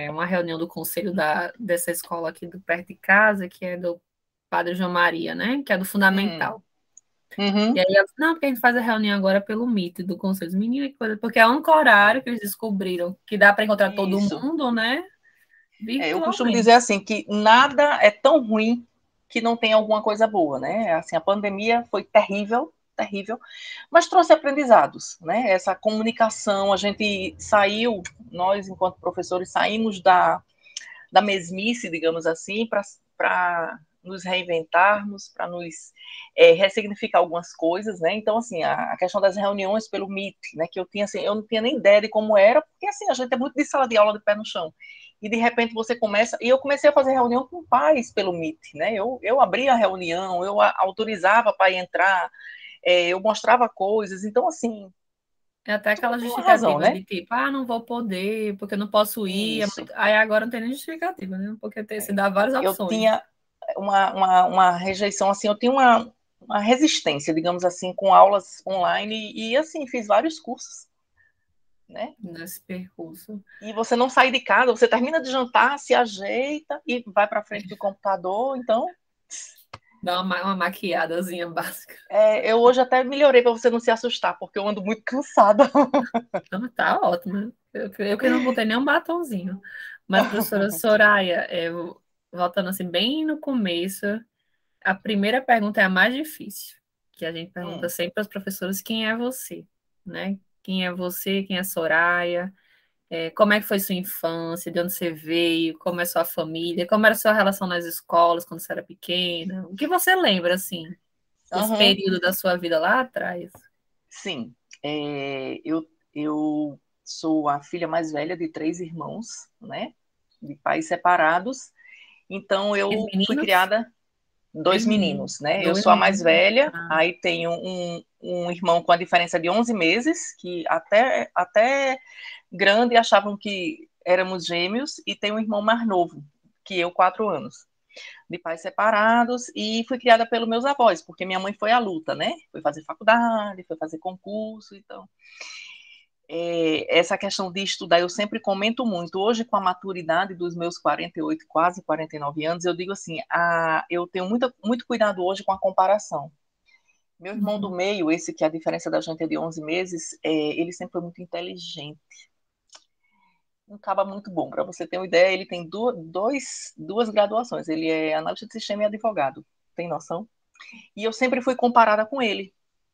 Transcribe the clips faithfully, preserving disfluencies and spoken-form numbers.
é, uma reunião do conselho da, dessa escola aqui do perto de casa, que é do Padre João Maria, né? Que é do Hum. Fundamental. E Uhum. aí, eu, não, porque a gente faz a reunião agora pelo Meet do conselho. Menina, que coisa, porque é o único horário É. que eles descobriram que dá para encontrar todo Isso. mundo, né? É, eu costumo dizer Virtualmente. assim que nada é tão ruim que não tem alguma coisa boa, né? Assim, a pandemia foi terrível, terrível, mas trouxe aprendizados, né? Essa comunicação, a gente saiu, nós enquanto professores saímos da, da mesmice, digamos assim, para nos reinventarmos, para nos é, ressignificar algumas coisas, né? Então, assim, a, a questão das reuniões pelo Meet, né? Que eu tinha, assim, eu não tinha nem ideia de como era, porque, assim, a gente é muito de sala de aula de pé no chão. E, de repente, você começa... E eu comecei a fazer reunião com pais pelo Meet, né? Eu, eu abria a reunião, eu a, autorizava para entrar, é, eu mostrava coisas. Então, assim, É até tudo aquela tem uma razão, justificativa né? de tipo, ah, não vou poder, porque eu não posso ir. É Isso. muito... Aí agora não tem nem justificativa, né? Porque tem, se dá várias Eu opções. tinha uma, uma, uma rejeição, assim, eu tinha uma, uma resistência, digamos assim, com aulas online e, assim, fiz vários cursos, né? Nesse percurso. E você não sai de casa, você termina de jantar, se ajeita e vai para frente do computador. Então, Dá uma, uma maquiadazinha básica. é, eu hoje até melhorei para você não se assustar, porque eu ando muito cansada. Não, tá ótimo. Eu, eu que não botei nem um batonzinho. Mas, professora Soraya, é, eu- voltando assim, bem no começo, a primeira pergunta é a mais difícil, que a gente pergunta Hum, sempre aos professores, quem é você? Né? Quem é você? Quem é Soraya? É, como é que foi sua infância? De onde você veio? Como é sua família? Como era a sua relação nas escolas quando você era pequena? O que você lembra, assim, desse uhum, período da sua vida lá atrás? sim. É, eu, eu sou a filha mais velha de três irmãos, né? De pais separados. Então, Três eu fui meninos? criada Três dois meninos. meninos, né? Eu Dois sou a mais meninos. velha, Ah, aí tenho um, um irmão com a diferença de onze meses, que até, até grande achavam que éramos gêmeos, e tenho um irmão mais novo, que eu, quatro anos, de pais separados, e fui criada pelos meus avós, porque minha mãe foi à luta, né? Foi fazer faculdade, foi fazer concurso, então é, essa questão de estudar, eu sempre comento muito. Hoje, com a maturidade dos meus quarenta e oito, quase quarenta e nove anos, eu digo assim: a, eu tenho muita, muito cuidado hoje com a comparação. Meu irmão do uhum. meio, esse que a diferença da gente é de onze meses, é, ele sempre foi muito inteligente. Um caba muito bom. Para você ter uma ideia, ele tem duas, dois, duas graduações. Ele é analista de sistema e advogado. Tem noção? E eu sempre fui comparada com ele.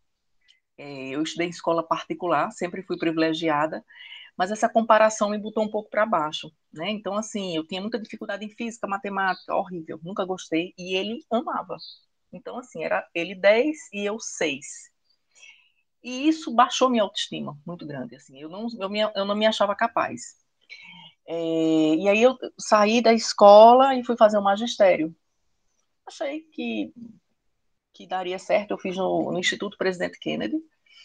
É, eu estudei em escola particular, sempre fui privilegiada, mas essa comparação me botou um pouco para baixo, né? Então, assim, eu tinha muita dificuldade em física, matemática, horrível, nunca gostei, e ele amava. Então, assim, era ele dez e eu seis. E isso baixou minha autoestima muito grande, assim, eu não, eu, me, eu não me achava capaz. É, e aí eu saí da escola e fui fazer o magistério. Achei que, que daria certo, eu fiz no, no Instituto Presidente Kennedy.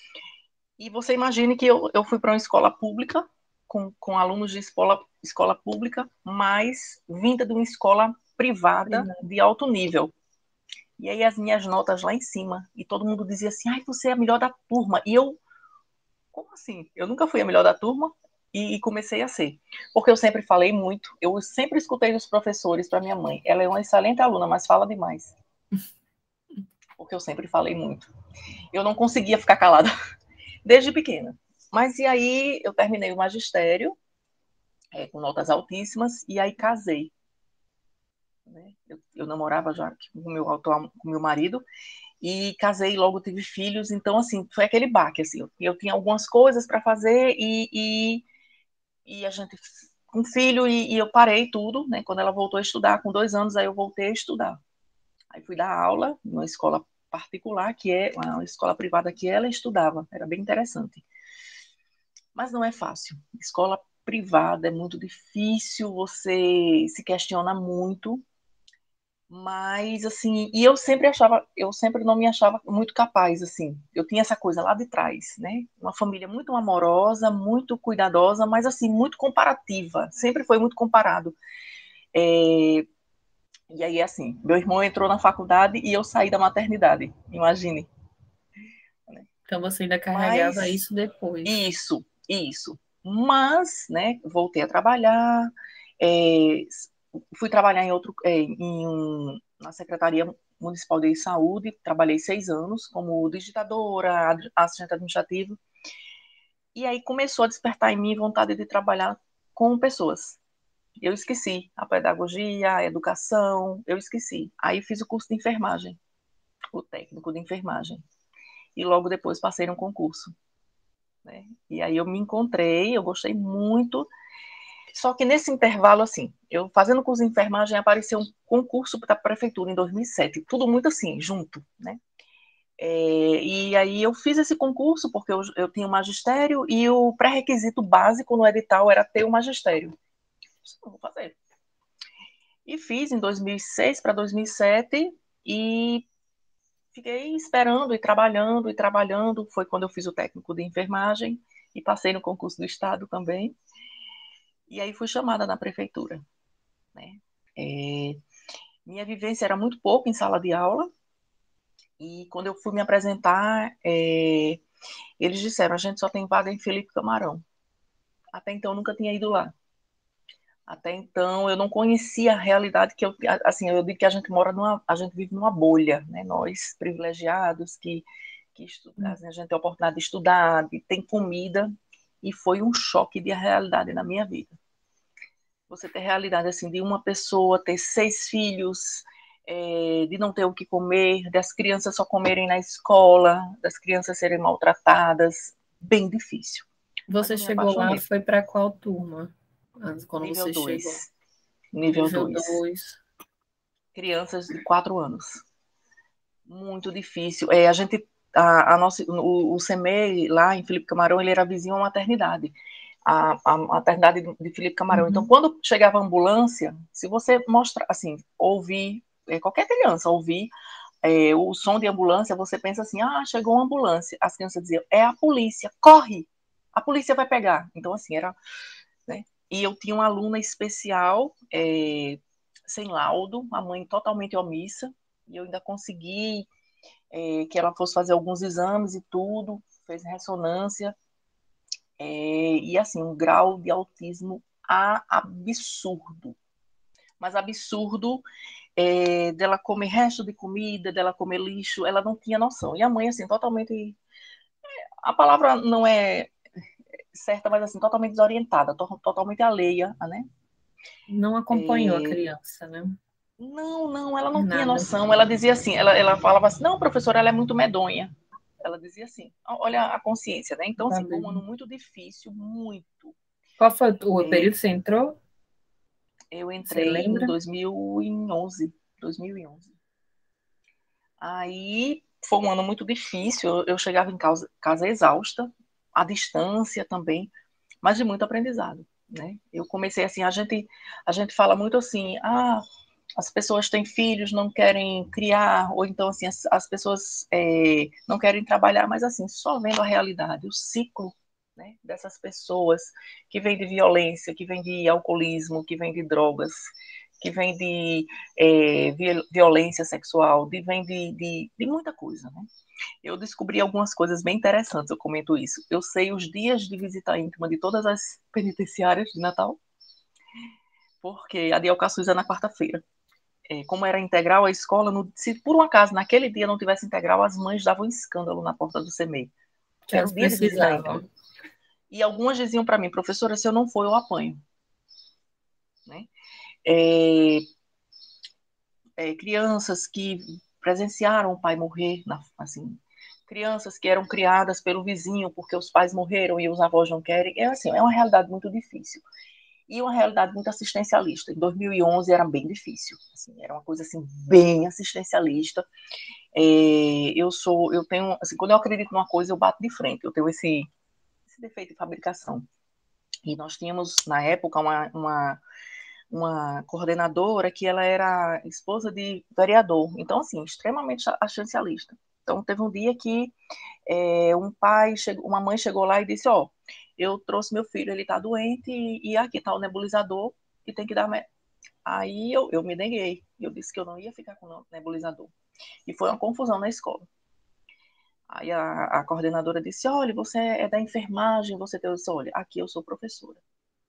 E você imagine que eu, eu fui para uma escola pública, com, com alunos de escola, escola pública, mas vinda de uma escola privada Privado. de alto nível. E aí as minhas notas lá em cima. E todo mundo dizia assim, ai, você é a melhor da turma. E eu, como assim? Eu nunca fui a melhor da turma e, e comecei a ser. Porque eu sempre falei muito, eu sempre escutei dos professores para minha mãe. Ela é uma excelente aluna, mas fala demais. Porque eu sempre falei muito. Eu não conseguia ficar calada desde pequena. Mas e aí eu terminei o magistério, é, com notas altíssimas, e aí casei. Né? Eu, eu namorava já com o meu atual, com meu marido, e casei, logo tive filhos, então assim, foi aquele baque, assim, eu, eu tinha algumas coisas para fazer e, e, e, a gente com um filho e, e, eu parei tudo, né? Quando ela voltou a estudar, com dois anos, aí eu voltei a estudar. Aí fui dar aula numa escola particular, que é uma escola privada que ela estudava, era bem interessante. Mas não é fácil. Escola privada é muito difícil, você se questiona muito, mas assim, e eu sempre achava, eu sempre não me achava muito capaz, assim. Eu tinha essa coisa lá de trás, né? Uma família muito amorosa, muito cuidadosa, mas assim, muito comparativa. Sempre foi muito comparado. É, e aí, assim, meu irmão entrou na faculdade e eu saí da maternidade, imagine. Né? Então você ainda carregava Mas isso depois. isso, isso. Mas, né, voltei a trabalhar, É, fui trabalhar em outro, é, em um, na Secretaria Municipal de Saúde, trabalhei seis anos como digitadora, assistente administrativo, e aí começou a despertar em mim vontade de trabalhar com pessoas. Eu esqueci a pedagogia, a educação, eu esqueci. Aí fiz o curso de enfermagem, o técnico de enfermagem, e logo depois passei no concurso, né? E aí eu me encontrei, eu gostei muito. Só que nesse intervalo, assim, eu fazendo curso de enfermagem, apareceu um concurso para a prefeitura em dois mil e sete, tudo muito assim, junto, né? É, e aí eu fiz esse concurso porque eu, eu tinha o magistério e o pré-requisito básico no edital era ter o magistério. Isso eu vou fazer. E fiz em dois mil e seis para dois mil e sete e fiquei esperando e trabalhando e trabalhando. Foi quando eu fiz o técnico de enfermagem e passei no concurso do estado também. E aí fui chamada na prefeitura, né? É, minha vivência era muito pouco em sala de aula, e quando eu fui me apresentar, é, eles disseram, a gente só tem vaga em Felipe Camarão. Até então eu nunca tinha ido lá. Até então eu não conhecia a realidade que eu, assim, eu digo que a gente mora numa, a gente vive numa bolha, né? Nós privilegiados que, que estu, assim, a gente tem a oportunidade de estudar, de tem comida, e foi um choque de realidade na minha vida. Você ter realidade assim de uma pessoa ter seis filhos, é, de não ter o que comer, das crianças só comerem na escola, das crianças serem maltratadas, bem difícil. Mas Você eu me chegou lá, apaixonei. foi para qual turma? Quando Nível você dois, chegou? nível Nível dois, dois. crianças de quatro anos. Muito difícil. É, a gente, a, a nossa, o, o CEMEI lá em Felipe Camarão, ele era vizinho a uma maternidade. A, a maternidade de Felipe Camarão. Então, Uhum. quando chegava a ambulância, se você mostra, assim, ouvir, é, qualquer criança ouvir é, o som de ambulância, você pensa assim, ah, chegou uma ambulância. As crianças diziam, é a polícia, corre, a polícia vai pegar. Então, assim, era, né? E eu tinha uma aluna especial, é, sem laudo, a mãe totalmente omissa, e eu ainda consegui é, que ela fosse fazer alguns exames e tudo, fez ressonância, é, e assim, um grau de autismo absurdo, mas absurdo, é, dela comer resto de comida, dela comer lixo, ela não tinha noção. E a mãe, assim, totalmente, a palavra não é certa, mas assim, totalmente desorientada, to totalmente alheia, né? Não acompanhou a É, criança, né? não, não, ela não tinha Nada. noção. Ela dizia assim, ela, ela falava assim, não, professora, ela é muito medonha. Ela dizia assim, olha a consciência, né? Então, Tá assim, foi um ano mesmo. muito difícil, muito. Qual foi o É, período que você entrou? eu Você entrei em lembra? dois mil e onze, dois mil e onze. Aí foi um ano muito difícil, eu, eu chegava em casa, casa exausta, à distância também, mas de muito aprendizado, né? Eu comecei assim, a gente, a gente fala muito assim, ah, as pessoas têm filhos, não querem criar, ou então assim, as, as pessoas é, não querem trabalhar, mas assim, só vendo a realidade, o ciclo, né, dessas pessoas que vem de violência, que vem de alcoolismo, que vem de drogas, que vem de é, violência sexual, que vem de, de, de muita coisa, né? Eu descobri algumas coisas bem interessantes, eu comento isso. Eu sei os dias de visita íntima de todas as penitenciárias de Natal, porque a de Alcaçuz é na quarta-feira. É, como era integral a escola, no, se por um acaso naquele dia não tivesse integral, as mães davam um escândalo na porta do CEMEI, Que que era elas o dia de visita íntima. precisavam. E algumas diziam para mim, professora, se eu não for, eu apanho. Né? É, é, crianças que presenciaram o pai morrer, na, assim, crianças que eram criadas pelo vizinho porque os pais morreram e os avós não querem, é assim, é uma realidade muito difícil. E uma realidade muito assistencialista. Em dois mil e onze era bem difícil, assim, era uma coisa assim bem assistencialista. É, eu sou, eu tenho, assim, quando eu acredito numa coisa, eu bato de frente. Eu tenho esse, esse defeito de fabricação. E nós tínhamos na época uma, uma uma coordenadora que ela era esposa de vereador, então assim, extremamente assistencialista. Então teve um dia que é, um pai, chegou, uma mãe chegou lá e disse, ó, oh, eu trouxe meu filho, ele tá doente e, e aqui tá o nebulizador e tem que dar... Aí eu, eu me neguei, eu disse que eu não ia ficar com o nebulizador. E foi uma confusão na escola. Aí a, a coordenadora disse, olha, você é da enfermagem, você tem... Eu disse, olha, aqui eu sou professora.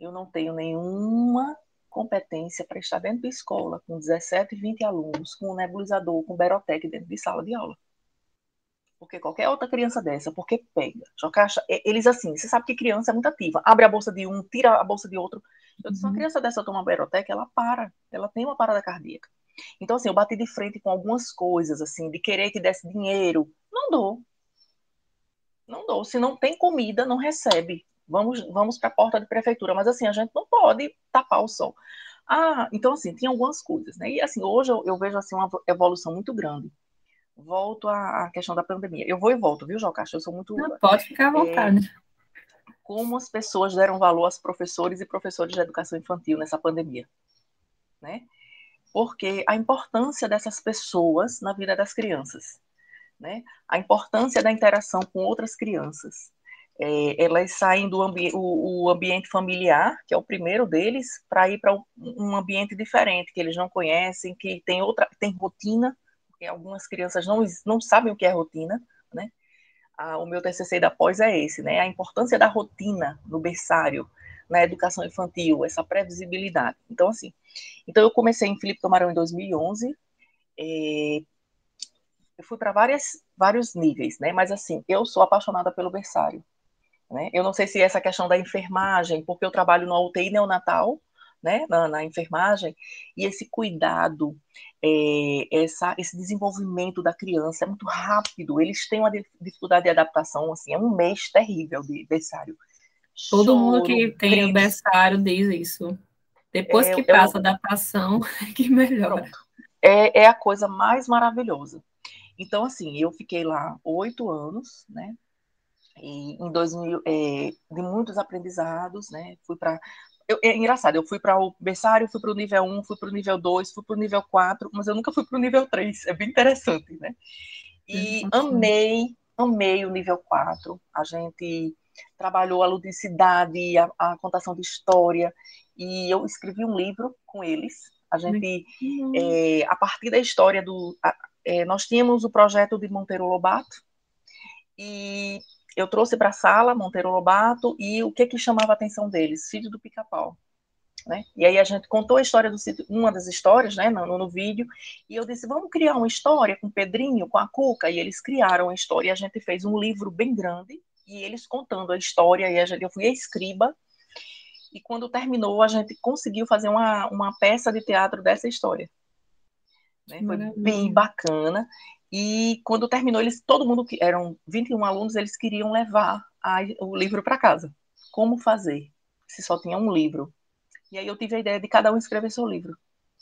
eu não tenho nenhuma competência para estar dentro da escola com dezessete, vinte alunos, com um nebulizador, com berotec dentro de sala de aula. Porque qualquer outra criança dessa, porque pega, joga, eles assim, você sabe que criança é muito ativa, abre a bolsa de um, tira a bolsa de outro. Eu disse, uma criança dessa toma berotec, ela para, ela tem uma parada cardíaca. Então, assim, eu bati de frente com algumas coisas, assim, de querer que desse dinheiro. Não dou. Não dou. Se não tem comida, não recebe. Vamos, vamos para a porta de prefeitura. Mas, assim, a gente não pode tapar o sol. Ah, então, assim, tem algumas coisas, né? E, assim, hoje eu, eu vejo, assim, uma evolução muito grande. Volto à, à questão da pandemia. Eu vou e volto, viu, Jocacha? Eu sou muito... Não, pode ficar à É, vontade. como as pessoas deram valor aos professores e professores de educação infantil nessa pandemia, né? Porque a importância dessas pessoas na vida das crianças, né? A importância da interação com outras crianças. É, elas saem do ambi o, o ambiente familiar, que é o primeiro deles, para ir para um ambiente diferente, que eles não conhecem, que tem outra, tem rotina, porque algumas crianças não, não sabem o que é rotina, né? Ah, o meu T C C da pós é esse, né? A importância da rotina no berçário, na educação infantil, essa previsibilidade. Então, assim, então eu comecei em Felipe Tomarão em dois mil e onze, é, eu fui para vários níveis, né? Mas, assim, eu sou apaixonada pelo berçário, né? Eu não sei se essa questão da enfermagem, porque eu trabalho no U T I neonatal, né, na, na enfermagem, e esse cuidado, é, essa, esse desenvolvimento da criança é muito rápido, eles têm uma dificuldade de adaptação, assim, é um mês terrível de berçário. Todo mundo Choro, que tem o gritos, berçário diz isso. Depois é, que é, o, passa a adaptação, é que melhora. pronto, é, é a coisa mais maravilhosa. Então, assim, eu fiquei lá oito anos, né, e em dois mil, é, de muitos aprendizados, né, fui para... É engraçado, eu fui para o berçário, fui para o nível um, fui para o nível dois, fui para o nível quatro, mas eu nunca fui para o nível três, é bem interessante, né? E amei, amei o nível quatro, a gente trabalhou a ludicidade, a, a contação de história, e eu escrevi um livro com eles, a gente, é, a partir da história do... A, é, nós tínhamos o projeto de Monteiro Lobato, e eu trouxe para a sala Monteiro Lobato, e o que que chamava a atenção deles? Sítio do Pica-Pau. Né? E aí a gente contou a história do sítio, uma das histórias, né, no, no vídeo, e eu disse, vamos criar uma história com o Pedrinho, com a Cuca, e eles criaram a história, e a gente fez um livro bem grande, e eles contando a história, e a gente, eu fui a escriba, e quando terminou, a gente conseguiu fazer uma, uma peça de teatro dessa história. Né? Foi bem bacana, e quando terminou, eles, todo mundo, que eram vinte e um alunos, eles queriam levar a, o livro para casa. Como fazer, se só tinha um livro? E aí eu tive a ideia de cada um escrever seu livro.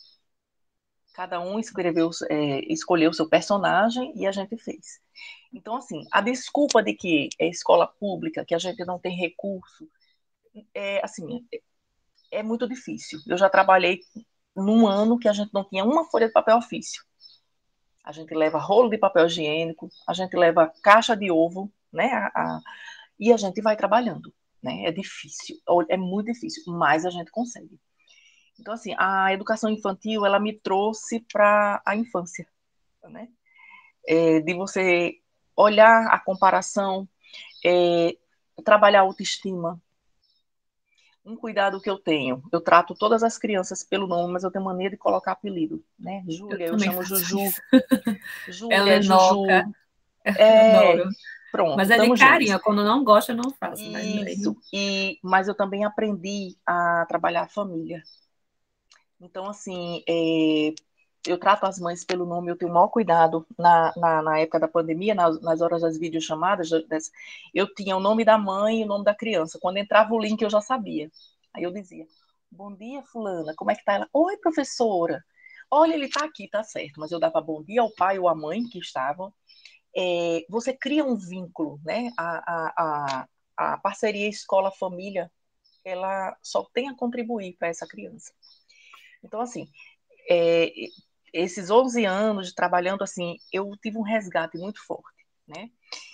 Cada um escreveu, é, escolheu seu personagem e a gente fez. Então, assim, a desculpa de que é escola pública, que a gente não tem recurso, é, assim, é, é muito difícil. Eu já trabalhei num ano que a gente não tinha uma folha de papel ofício. A gente leva rolo de papel higiênico, a gente leva caixa de ovo, né? A, a, e a gente vai trabalhando, né? É difícil, é muito difícil, mas a gente consegue. Então, assim, a educação infantil, ela me trouxe para a infância, né? É, de você olhar a comparação, é, trabalhar a autoestima. Um cuidado que eu tenho, eu trato todas as crianças pelo nome, mas eu tenho mania de colocar apelido, né? Eu Júlia, eu também chamo faço Juju. isso. Júlia, Helenoca, Juju. eu É, adoro. Mas pronto, é de tamo juntos. carinho, quando não gosto eu não faço, mas Isso, aí... e, mas eu também aprendi a trabalhar a família. Então, assim, é, eu trato as mães pelo nome, eu tenho o maior cuidado na, na, na época da pandemia, nas, nas horas das videochamadas, eu tinha o nome da mãe e o nome da criança. Quando entrava o link, eu já sabia. Aí eu dizia, bom dia, fulana, como é que tá ela? Oi, professora. Olha, ele tá aqui, tá certo. Mas eu dava bom dia ao pai ou à mãe que estavam. É, você cria um vínculo, né? A, a, a, a parceria escola-família, ela só tem a contribuir para essa criança. Então, assim, é, esses onze anos de trabalhando assim, eu tive um resgate muito forte, né?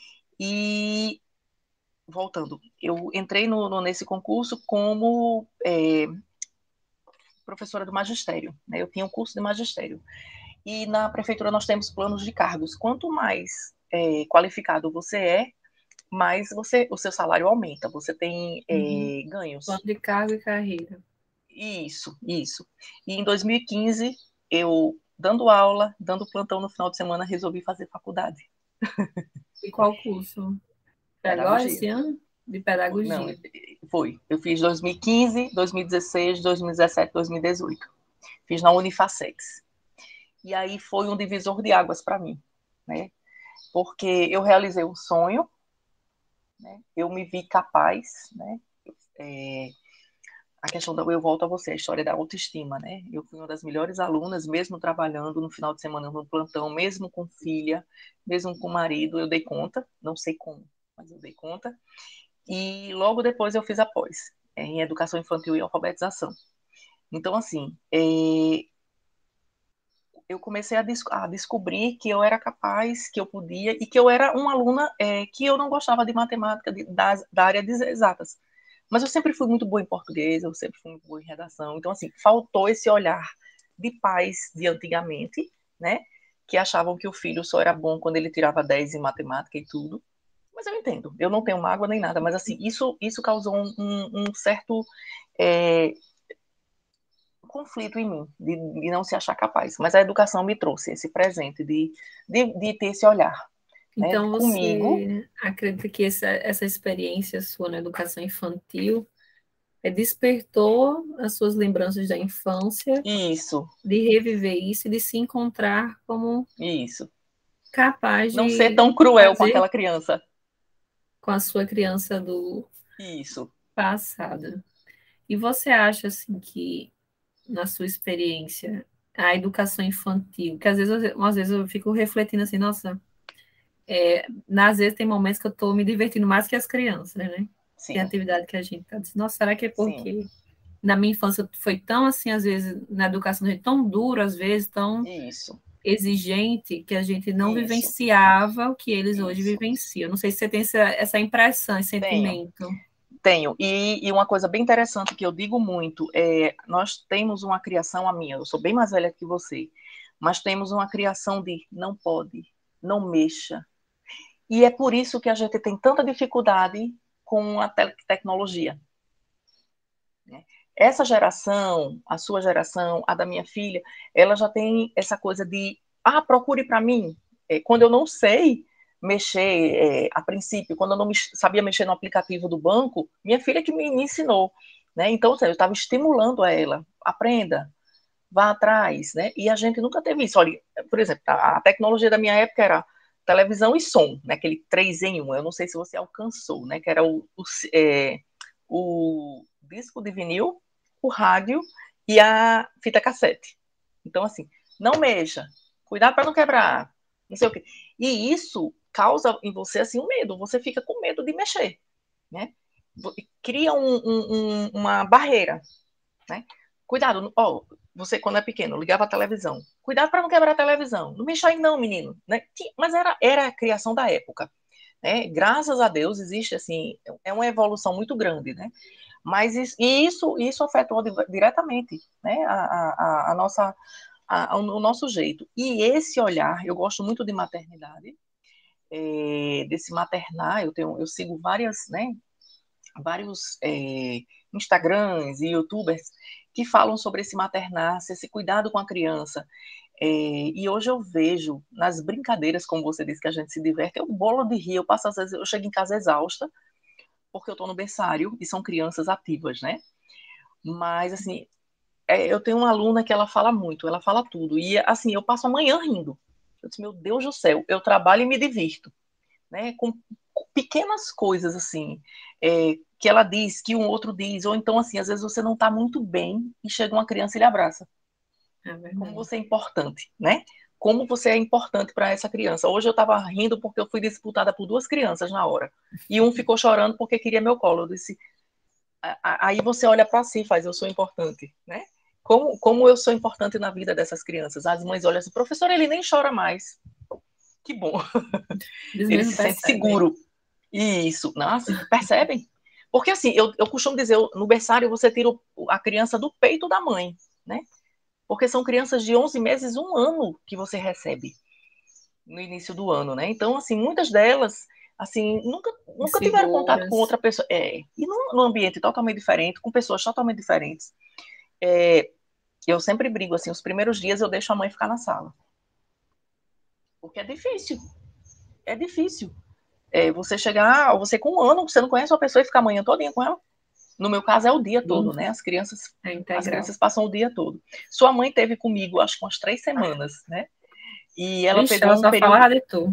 E voltando, eu entrei no, no, nesse concurso como é, professora do magistério, né? Eu tinha um curso de magistério. E na prefeitura nós temos planos de cargos. Quanto mais é, qualificado você é, mas você, o seu salário aumenta, você tem Uhum. é, ganhos. Plano de cargo e carreira. Isso, isso. E em dois mil e quinze, eu, dando aula, dando plantão no final de semana, resolvi fazer faculdade. E qual curso? Foi agora, Pedagogia. esse ano? De Não, pedagogia. foi. Eu fiz dois mil e quinze, dois mil e dezesseis, dois mil e dezessete, dois mil e dezoito. Fiz na Unifacex. E aí foi um divisor de águas para mim, né? Porque eu realizei um sonho, né? Eu me vi capaz, né? É, a questão da, eu volto a você, a história da autoestima, né? Eu fui uma das melhores alunas, mesmo trabalhando no final de semana no plantão, mesmo com filha, mesmo com marido, eu dei conta, não sei como, mas eu dei conta. E logo depois eu fiz a pós, é, em educação infantil e alfabetização. Então, assim, é, eu comecei a, des a, descobrir que eu era capaz, que eu podia, e que eu era uma aluna é, que eu não gostava de matemática, de, da, da área de exatas. Mas eu sempre fui muito boa em português, eu sempre fui muito boa em redação. Então, assim, faltou esse olhar de pais de antigamente, né? Que achavam que o filho só era bom quando ele tirava dez em matemática e tudo. Mas eu entendo, eu não tenho mágoa nem nada, mas assim, isso, isso causou um, um, um certo é, conflito em mim, de, de, não se achar capaz. Mas a educação me trouxe esse presente de, de, de ter esse olhar, né, Então, comigo. você acredita que essa, essa experiência sua na educação infantil é, despertou as suas lembranças da infância, Isso, de reviver isso e de se encontrar como isso. capaz Não ser de tão cruel com fazer aquela criança. com a sua criança do Isso. passado? E você acha assim que, na sua experiência, a educação infantil, que às vezes, eu- às vezes eu fico refletindo assim, nossa, é, às vezes tem momentos que eu estou me divertindo mais que as crianças, né? Tem Sim, atividade que a gente tá dizendo, nossa, será que é sim. porque na minha infância foi tão assim, às vezes, na educação, tão duro, às vezes, tão Isso, exigente, que a gente não isso, vivenciava o que eles hoje isso. vivenciam. Não sei se você tem essa, essa impressão, esse Tenho, sentimento. tenho. E, e uma coisa bem interessante que eu digo muito é, nós temos uma criação, a minha, eu sou bem mais velha que você, mas temos uma criação de não pode, não mexa. E é por isso que a gente tem tanta dificuldade com a te tecnologia. Né? Essa geração, a sua geração, a da minha filha, ela já tem essa coisa de, ah, procure para mim. É, quando eu não sei mexer, é, a princípio, quando eu não me, sabia mexer no aplicativo do banco, minha filha que me, me ensinou. Né? Então, assim, eu estava estimulando a ela, aprenda, vá atrás. Né? E a gente nunca teve isso. Olha, por exemplo, a, a tecnologia da minha época era televisão e som, né? Aquele três em um. Eu não sei se você alcançou, né? Que era o, o, é, o disco de vinil, o rádio e a fita cassete. Então, assim, não mexa, cuidado para não quebrar, não sei o quê. E isso causa em você assim um medo, você fica com medo de mexer, né? Cria um, um, um, uma barreira, né? Cuidado, ó, você quando é pequeno ligava a televisão, cuidado para não quebrar a televisão, não mexa aí não, menino, né? Mas era, era a criação da época, né? Graças a Deus existe assim, é uma evolução muito grande, né? Mas isso, isso, isso afetou diretamente, né, a, a, a nossa, a, o nosso jeito. E esse olhar, eu gosto muito de maternidade, é, desse maternar, eu, tenho, eu sigo várias, né, vários é, Instagrams e YouTubers que falam sobre esse maternar, esse cuidado com a criança. É, e hoje eu vejo nas brincadeiras, como você disse, que a gente se diverte, eu bolo de rir, eu passo às vezes, eu chego em casa exausta, porque eu estou no berçário e são crianças ativas, né? Mas, assim, é, eu tenho uma aluna que ela fala muito, ela fala tudo. E, assim, eu passo a manhã rindo. Eu disse, meu Deus do céu, eu trabalho e me divirto, né? Com, com pequenas coisas, assim, é, que ela diz, que um outro diz. Ou então, assim, às vezes você não está muito bem e chega uma criança e lhe abraça. É Como verdade. você é importante, né? Como você é importante para essa criança. Hoje eu estava rindo porque eu fui disputada por duas crianças na hora. E um ficou chorando porque queria meu colo. Eu disse, aí você olha para si e faz, eu sou importante, né? Como, como eu sou importante na vida dessas crianças. As mães olham assim, professor, ele nem chora mais. Que bom. Eles Ele mesmos se sente percebem. seguro. Isso, nossa, percebem? Porque assim, eu, eu costumo dizer, no berçário você tira a criança do peito da mãe, né? Porque são crianças de onze meses, um ano que você recebe no início do ano, né? Então, assim, muitas delas assim, nunca, nunca tiveram contato com Inseguras. outra pessoa. É, e num, num ambiente totalmente diferente, com pessoas totalmente diferentes. É, eu sempre brigo, assim, os primeiros dias eu deixo a mãe ficar na sala. Porque é difícil, é difícil. É, você chegar, você com um ano, você não conhece uma pessoa e ficar a manhã todinha com ela. No meu caso é o dia todo, né? As crianças, É as integral. crianças passam o dia todo. Sua mãe teve comigo, acho que umas três semanas, né? E ela Vixe, pegou ela um só período. falava de tu.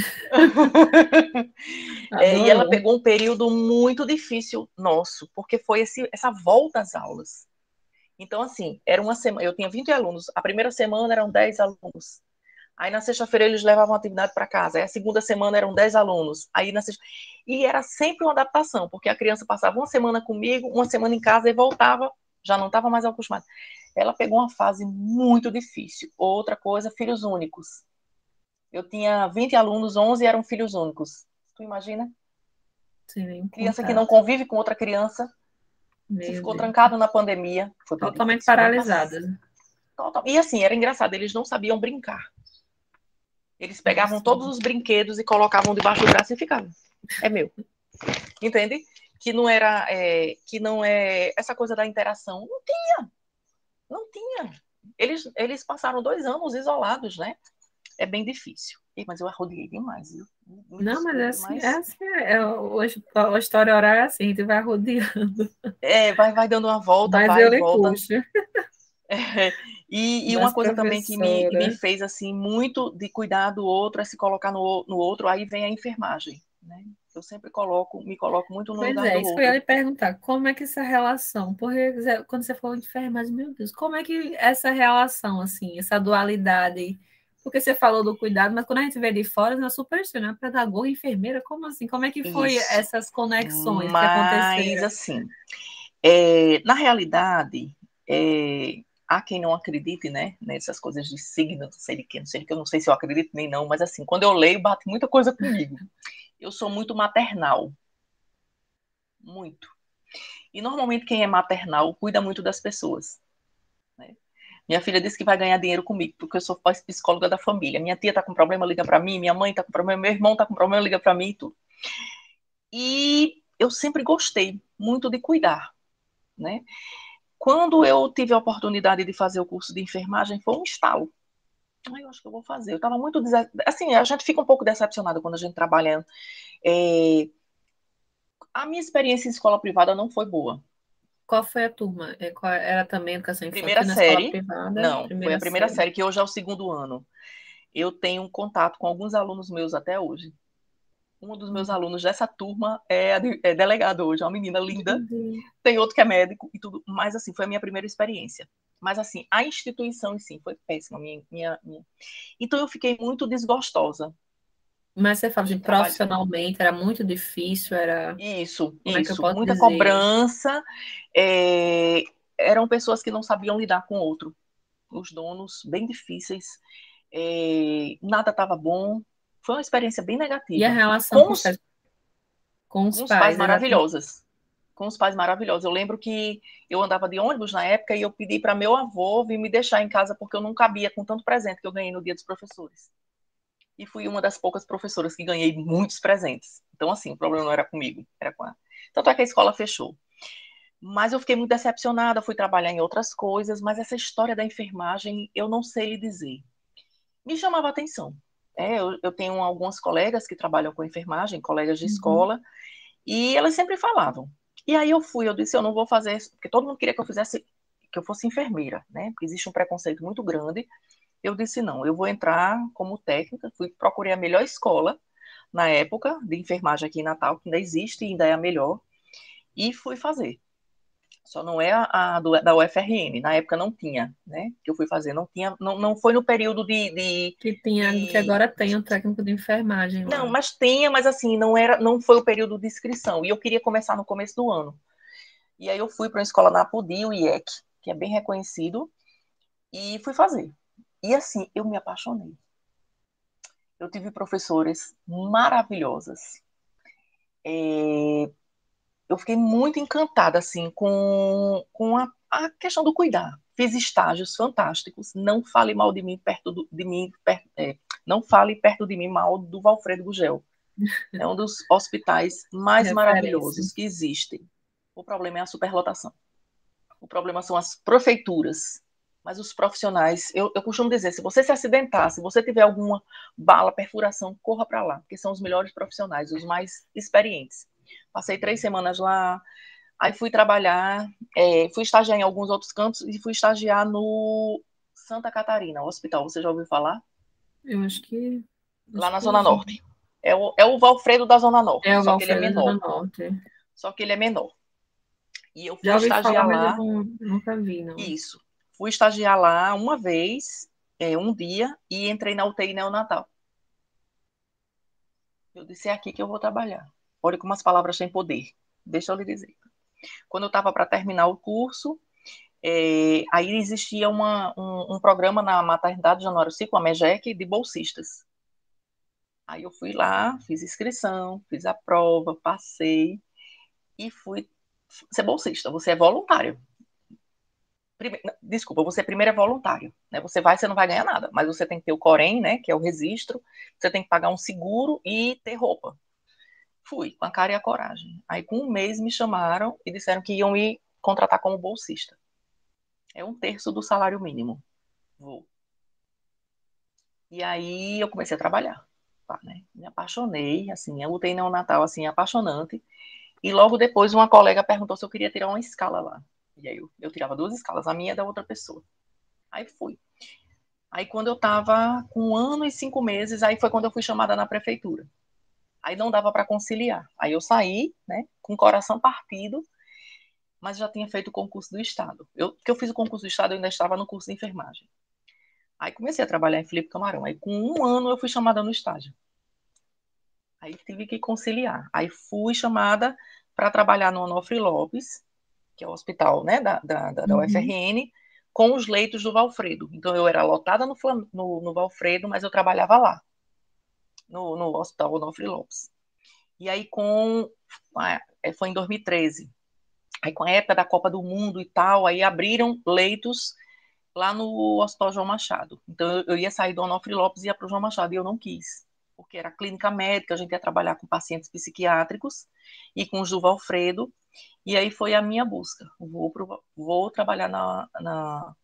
É, e ela Adorou. pegou um período muito difícil nosso, porque foi esse, essa volta às aulas. Então, assim, era uma semana, eu tinha vinte alunos, a primeira semana eram dez alunos. Aí na sexta-feira eles levavam a atividade para casa. Aí a segunda semana eram dez alunos. Aí na sexta... E era sempre uma adaptação, porque a criança passava uma semana comigo, uma semana em casa e voltava, já não estava mais acostumada. Ela pegou uma fase muito difícil. Outra coisa, filhos únicos. Eu tinha vinte alunos, onze eram filhos únicos. Tu imagina? Sem nenhum Criança que não contato. convive com outra criança, que Meu ficou Deus. trancado na pandemia. Foi bem Totalmente difícil, viu? Mas... paralisadas. E assim, era engraçado, eles não sabiam brincar. Eles pegavam Nossa. todos os brinquedos e colocavam debaixo do braço e ficavam. É meu. Entende? Que não era, é, que não é essa coisa da interação. Não tinha, não tinha. Eles, eles passaram dois anos isolados, né? É bem difícil. Mas eu arrodeei demais, viu? Me Não, mas é desculpe, assim, é mas assim, é, é, hoje, a história oral é assim, a gente vai rodeando. é, vai, vai dando uma volta, Mas vai eu e lhe volta. puxo É, e, e das uma coisa também que me, me professoras. fez assim muito de cuidar do outro é se colocar no, no outro, aí vem a enfermagem, né? Eu sempre coloco, me coloco muito no Pois lugar é, do isso que eu ia outro. lhe perguntar, como é que essa relação, porque Zé, quando você falou de enfermagem, meu Deus, como é que essa relação, assim, essa dualidade, porque você falou do cuidado, mas quando a gente vê de fora, é super estranho, né? Pedagoga e enfermeira, como assim? Como é que foi Isso. essas conexões que Mas aconteceram? assim, é, na realidade, é, há quem não acredite, né, nessas coisas de signo, não sei de que, não sei de que, eu não sei se eu acredito nem não, mas assim, quando eu leio, bate muita coisa comigo. Eu sou muito maternal, muito. E normalmente quem é maternal cuida muito das pessoas, né? Minha filha disse que vai ganhar dinheiro comigo, porque eu sou psicóloga da família. Minha tia tá com problema, liga para mim, minha mãe tá com problema, meu irmão tá com problema, liga para mim e tudo. E eu sempre gostei muito de cuidar, né? Quando eu tive a oportunidade de fazer o curso de enfermagem, foi um estalo. Ah, eu acho que eu vou fazer. Eu estava muito. Dese... Assim, a gente fica um pouco decepcionado quando a gente trabalha. É... A minha experiência em escola privada não foi boa. Qual foi a turma? É, qual- Era também educação Primeira infantil na escola série, privada, não, foi a primeira primeira série. série, que hoje é o segundo ano. Eu tenho um contato com alguns alunos meus até hoje. Um dos meus Hum, alunos dessa turma é, é delegado hoje, é uma menina linda. entendi. Tem outro que é médico e tudo. Mas, assim, foi a minha primeira experiência. Mas, assim, a instituição em si foi péssima. Minha, minha, minha... Então, eu fiquei muito desgostosa Mas você fala de assim, trabalho. profissionalmente, era muito difícil, era, Isso, como é que eu isso. posso Muita dizer? cobrança. É... Eram pessoas que não sabiam lidar com o outro. Os donos, bem difíceis. É... Nada estava bom. Foi uma experiência bem E a negativa. relação Com com os os, pais, com os com os pais pais, exatamente. maravilhosas. Com os pais maravilhosos. Eu lembro que eu andava de ônibus na época e eu pedi para meu avô vir me deixar em casa porque eu não cabia com tanto presente que eu ganhei no Dia dos Professores. E fui uma das poucas professoras que ganhei muitos presentes. Então, assim, o problema não era comigo, era com a... Tanto é que a escola fechou. Mas eu fiquei muito decepcionada, fui trabalhar em outras coisas, mas essa história da enfermagem, eu não sei lhe dizer. Me chamava a atenção. É, eu, eu tenho algumas colegas que trabalham com enfermagem, colegas de Uhum. escola, e elas sempre falavam. E aí eu fui, eu disse, eu não vou fazer isso, porque todo mundo queria que eu fizesse, que eu fosse enfermeira, né? Porque existe um preconceito muito grande. Eu disse, não, eu vou entrar como técnica, fui, procurei a melhor escola na época de enfermagem aqui em Natal, que ainda existe e ainda é a melhor, e fui fazer. Só não é a, a do, da U F R N, na época não tinha, né? Que eu fui fazer, não tinha, não, não foi no período de, de, Que tinha, que de agora tem o técnico de enfermagem não, lá. mas tinha, mas assim, não era, não foi o período de inscrição. E eu queria começar no começo do ano. E aí eu fui para uma escola na Apodi, o I E C, que é bem reconhecido, e fui fazer. E assim, eu me apaixonei. Eu tive professores maravilhosas. É, eu fiquei muito encantada assim com, com a, a questão do cuidar. Fiz estágios fantásticos. Não fale mal de mim perto do, de mim, per, é, não fale perto de mim mal do Valfredo Gugel. É um dos hospitais mais Referência. maravilhosos que existem. O problema é a superlotação. O problema são as prefeituras. Mas os profissionais, eu, eu costumo dizer, se você se acidentar, se você tiver alguma bala, perfuração, corra para lá, porque são os melhores profissionais, os mais experientes. Passei três semanas lá, aí fui trabalhar, é, fui estagiar em alguns outros cantos e fui estagiar no Santa Catarina, o hospital. Você já ouviu falar? Eu acho que. Lá Acho na que Zona ouvi. Norte. É o, é o Valfredo da Zona É Norte, o só que ele é Valfredo da Zona menor. Norte. Só que ele é menor. E eu fui Já ouvi falar, estagiar mas eu lá, não, nunca vi, não. isso. Fui estagiar lá uma vez, é, um dia, e entrei na U T I neonatal. Eu disse, é aqui que eu vou trabalhar. Olha como as palavras têm poder. Deixa eu lhe dizer. Quando eu estava para terminar o curso, é, aí existia uma, um, um programa na maternidade de Januário Cico, a MEGEC, de bolsistas. Aí eu fui lá, fiz inscrição, fiz a prova, passei e fui ser bolsista. Você é voluntário. Prime... Desculpa, você primeiro é voluntário, né? Você vai, você não vai ganhar nada, mas você tem que ter o Corém, né? Que é o registro, você tem que pagar um seguro e ter roupa. Fui, com a cara e a coragem. Aí, com um mês, me chamaram e disseram que iam me contratar como bolsista. É um terço do salário mínimo. Vou. E aí, eu comecei a trabalhar. Tá, né? Me apaixonei, assim, eu lutei no Natal, assim, apaixonante. E logo depois, uma colega perguntou se eu queria tirar uma escala lá. E aí, eu, eu tirava duas escalas, a minha e da outra pessoa. Aí fui. Aí, quando eu tava com um ano e cinco meses, aí foi quando eu fui chamada na prefeitura. Aí não dava para conciliar. Aí eu saí, né, com o coração partido, mas já tinha feito o concurso do Estado. Eu, que eu fiz o concurso do Estado, eu ainda estava no curso de enfermagem. Aí comecei a trabalhar em Felipe Camarão. Aí com um ano eu fui chamada no estágio. Aí tive que conciliar. Aí fui chamada para trabalhar no Onofre Lopes, que é o hospital, né, da, da, da Uhum. U F R N, com os leitos do Valfredo. Então eu era lotada no, no, no Valfredo, mas eu trabalhava lá, no, no hospital Onofre Lopes. E aí com... Foi em dois mil e treze. Aí com a época da Copa do Mundo e tal, aí abriram leitos lá no Hospital João Machado. Então eu ia sair do Onofre Lopes e ia para o João Machado, e eu não quis, porque era clínica médica, a gente ia trabalhar com pacientes psiquiátricos e com o Juva Alfredo, e aí foi a minha busca. Vou, pro, vou trabalhar na, na,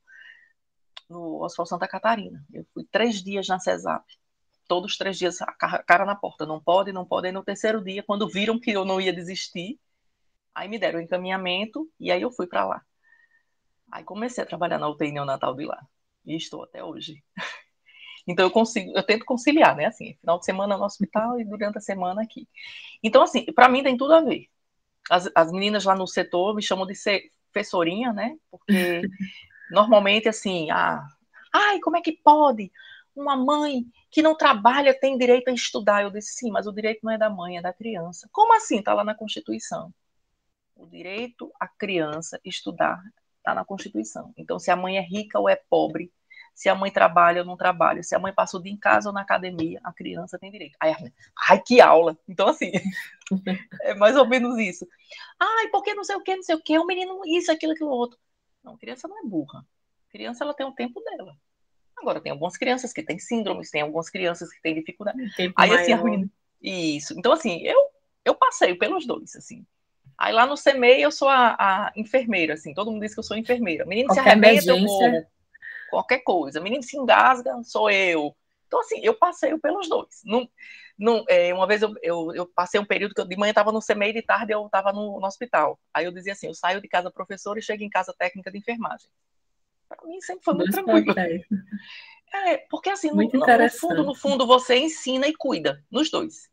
no Hospital Santa Catarina. Eu fui três dias na CESAP, todos os três dias, a cara na porta, não pode, não pode. Aí no terceiro dia, quando viram que eu não ia desistir, aí me deram o encaminhamento, e aí eu fui para lá. Aí comecei a trabalhar na U T I neonatal de lá. E estou até hoje. Então eu consigo, eu tento conciliar, né? Assim, final de semana no hospital e durante a semana aqui. Então, assim, para mim tem tudo a ver. As, as meninas lá no setor me chamam de ser professorinha, né? Porque normalmente, assim, ah, ai, como é que pode? Uma mãe que não trabalha tem direito a estudar. Eu disse, sim, mas o direito não é da mãe, é da criança. Como assim? Está lá na Constituição. O direito à criança estudar está na Constituição. Então, se a mãe é rica ou é pobre, se a mãe trabalha ou não trabalha, se a mãe passa o dia em casa ou na academia, a criança tem direito. Ai, ai que aula! Então, assim, é mais ou menos isso. Ai, porque não sei o que, não sei o que, o menino isso, aquilo, aquilo outro. Não, criança não é burra. Criança, ela tem o tempo dela. Agora, tem algumas crianças que têm síndromes, tem algumas crianças que têm dificuldade. Um tempo Aí, assim, as maior. meninas... Isso. Então, assim, eu, eu passei pelos dois, assim. Aí lá no CEMEI eu sou a, a enfermeira, assim, todo mundo diz que eu sou enfermeira. Menino se Qualquer arrebenta, eu emergência, corro. Qualquer coisa. Menino se engasga, sou eu. Então, assim, eu passei pelos dois. Não, não, é, uma vez eu, eu, eu, passei um período que eu, de manhã estava no CEMEI, de tarde eu estava no, no hospital. Aí eu dizia assim, eu saio de casa professora e chego em casa técnica de enfermagem. Para mim sempre foi muito dois tranquilo. papéis. É, porque assim, no, Muito no fundo, no interessante. fundo, você ensina e cuida, nos dois.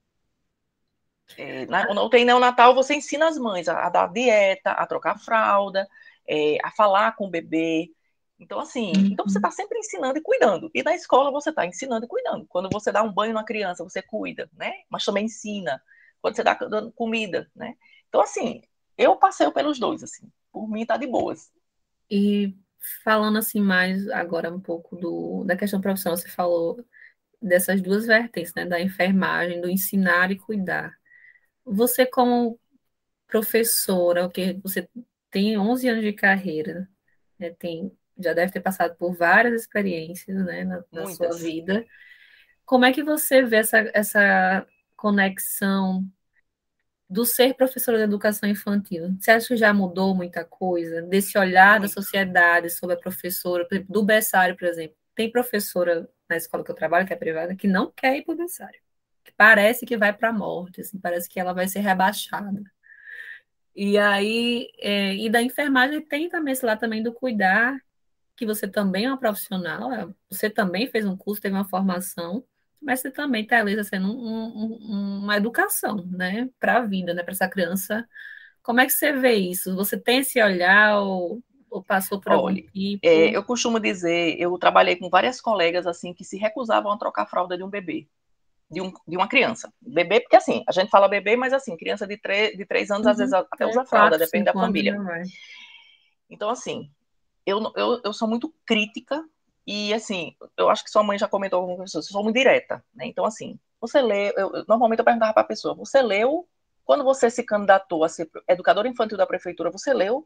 É, na, no U T I neonatal, você ensina as mães a, a dar dieta, a trocar fralda, é, a falar com o bebê. Então, assim, então você Uhum. está sempre ensinando e cuidando. E na escola você está ensinando e cuidando. Quando você dá um banho na criança, você cuida, né? Mas também ensina. Quando você dá dando comida, né? Então, assim, eu passei pelos dois, assim. Por mim, tá de boas. E falando assim mais agora um pouco do, da questão profissional, você falou dessas duas vertentes, né, da enfermagem, do ensinar e cuidar. Você como professora, o que você tem onze anos de carreira, né, tem, já deve ter passado por várias experiências, né, na, na sua Muitas. vida. Como é que você vê essa, essa conexão do ser professora de educação infantil? Você acha que já mudou muita coisa? Desse olhar da Muito. sociedade sobre a professora, por exemplo, do berçário, por exemplo. Tem professora na escola que eu trabalho, que é privada, que não quer ir para o berçário. Que parece que vai para a morte, assim, parece que ela vai ser rebaixada. E aí, é, e da enfermagem tem também esse lado também do cuidar, que você também é uma profissional, é, você também fez um curso, teve uma formação, mas você também está ali sendo um, um, um, uma educação, né, para a vida, né, para essa criança. Como é que você vê isso? Você tem esse olhar ou, ou passou por algum Olha, é, tipo? eu costumo dizer, eu trabalhei com várias colegas assim que se recusavam a trocar a fralda de um bebê, de, um, de uma criança. Bebê, porque assim, a gente fala bebê, mas assim, criança de, tre de três anos, às vezes Uhum. até É, usa fralda, quatro, depende da cinco anos família. já vai. Então, assim, eu, eu, eu sou muito crítica e, assim, eu acho que sua mãe já comentou alguma coisa, eu sou muito direta, né? Então, assim, você lê, eu, eu, normalmente eu perguntava para a pessoa, você leu, quando você se candidatou a ser educadora infantil da prefeitura, você leu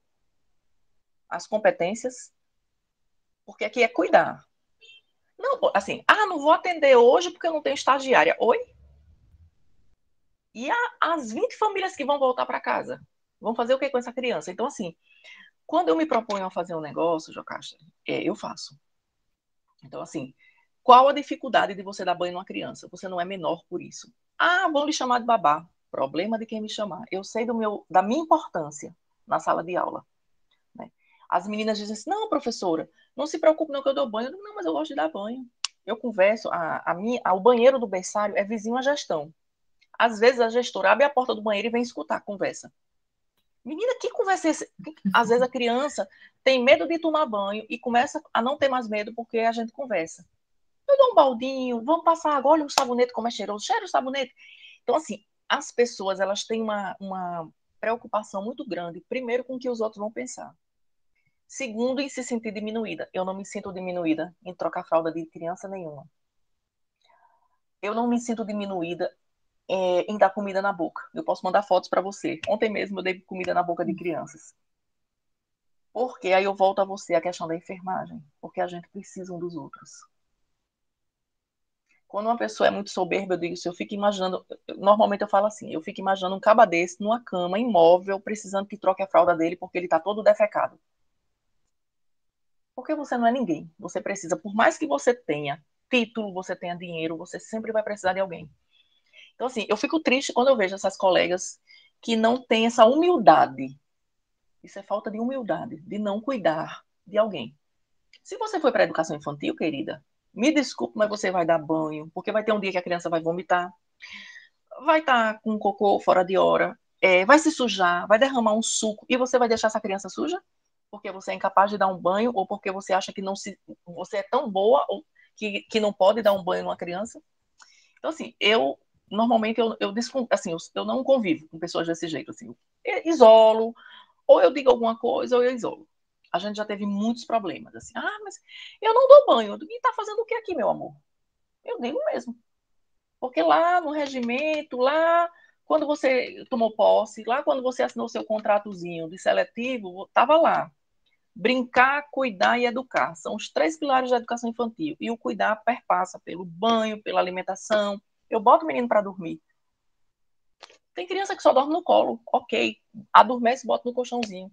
as competências? Porque aqui é cuidar. Não, assim, ah, não vou atender hoje porque eu não tenho estagiária. Oi? E a, as vinte famílias que vão voltar para casa? Vão fazer o que com essa criança? Então, assim, quando eu me proponho a fazer um negócio, Jocasta, é, eu faço. Então, assim, qual a dificuldade de você dar banho numa criança? Você não é menor por isso. Ah, vão lhe chamar de babá. Problema de quem me chamar. Eu sei do meu, da minha importância na sala de aula. Né? As meninas dizem assim, não, professora, não se preocupe não que eu dou banho. Eu digo, não, mas eu gosto de dar banho. Eu converso, a, a minha, a, o banheiro do berçário é vizinho à gestão. Às vezes a gestora abre a porta do banheiro e vem escutar a conversa. Menina, que conversa é essa? Às vezes a criança tem medo de tomar banho e começa a não ter mais medo porque a gente conversa. Eu dou um baldinho, vamos passar água, olha o sabonete como é cheiroso, cheira o sabonete. Então, assim, as pessoas, elas têm uma, uma preocupação muito grande, primeiro com o que os outros vão pensar. Segundo, em se sentir diminuída. Eu não me sinto diminuída em trocar fralda de criança nenhuma. Eu não me sinto diminuída é, em dar comida na boca. Eu posso mandar fotos para você. Ontem mesmo eu dei comida na boca de crianças. Porque aí eu volto a você a questão da enfermagem. Porque a gente precisa um dos outros. Quando uma pessoa é muito soberba, eu digo isso, eu fico imaginando, normalmente eu falo assim, eu fico imaginando um caba desse numa cama, imóvel, precisando que troque a fralda dele porque ele está todo defecado. Porque você não é ninguém. Você precisa, por mais que você tenha título, você tenha dinheiro, você sempre vai precisar de alguém. Então, assim, eu fico triste quando eu vejo essas colegas que não têm essa humildade. Isso é falta de humildade, de não cuidar de alguém. Se você foi para a educação infantil, querida, me desculpe, mas você vai dar banho, porque vai ter um dia que a criança vai vomitar, vai estar tá com cocô fora de hora, é, vai se sujar, vai derramar um suco, e você vai deixar essa criança suja? Porque você é incapaz de dar um banho, ou porque você acha que não se, você é tão boa ou que, que não pode dar um banho numa criança? Então, assim, eu, normalmente, eu, eu, assim, eu, eu não convivo com pessoas desse jeito, assim, eu isolo, ou eu digo alguma coisa, ou eu isolo. A gente já teve muitos problemas, assim, ah, mas eu não dou banho, e tá fazendo o que aqui, meu amor? Eu digo mesmo. Porque lá no regimento, lá quando você tomou posse, lá quando você assinou seu contratozinho de seletivo, estava lá. Brincar, cuidar e educar. São os três pilares da educação infantil. E o cuidar perpassa pelo banho, pela alimentação. Eu boto o menino para dormir. Tem criança que só dorme no colo. Ok. Adormece e bota no colchãozinho.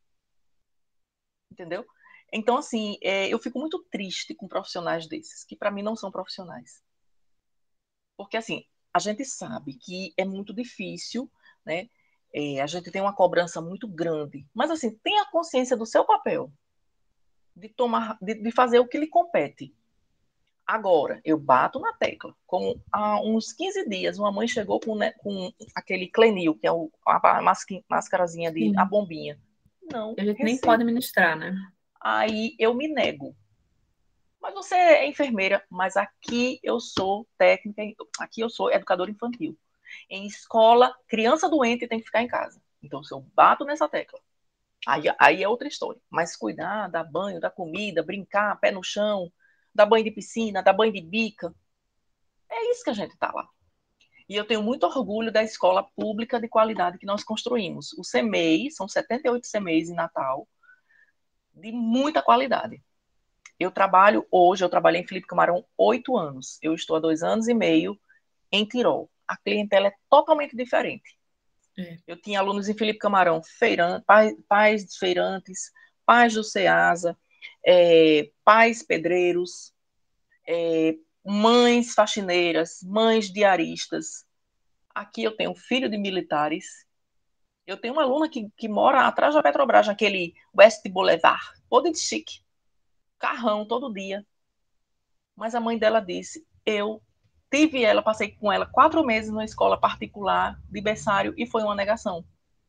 Entendeu? Então, assim, é, eu fico muito triste com profissionais desses, que para mim não são profissionais. Porque, assim, a gente sabe que é muito difícil, né? É, a gente tem uma cobrança muito grande. Mas, assim, tenha consciência do seu papel, de tomar, de, de fazer o que lhe compete. Agora, eu bato na tecla. Com, há uns quinze dias, uma mãe chegou com, né, com aquele Clenil, que é o, a máscarazinha de a Sim. bombinha. Não A gente nem pode recebo. ministrar, né? Aí eu me nego. Mas você é enfermeira, mas aqui eu sou técnica, aqui eu sou educadora infantil. Em escola, criança doente tem que ficar em casa. Então, se eu bato nessa tecla, aí, aí é outra história. Mas cuidar, dar banho, dar comida, brincar, pé no chão, dar banho de piscina, dar banho de bica, é isso que a gente tá lá. E eu tenho muito orgulho da escola pública de qualidade que nós construímos. O CEMEI, são setenta e oito CEMEIs em Natal, de muita qualidade. Eu trabalho hoje, eu trabalhei em Felipe Camarão oito anos. Eu estou há dois anos e meio em Tirol. a clientela é totalmente diferente. É. Eu tinha alunos em Felipe Camarão, feirante, pais, pais dos feirantes, pais do Ceasa, é, pais pedreiros, é, mães faxineiras, mães diaristas. Aqui eu tenho filho de militares. Eu tenho uma aluna que, que mora atrás da Petrobras, naquele West Boulevard, todo de chique, carrão todo dia. Mas a mãe dela disse, eu tive ela, passei com ela quatro meses numa escola particular de berçário e foi uma negação.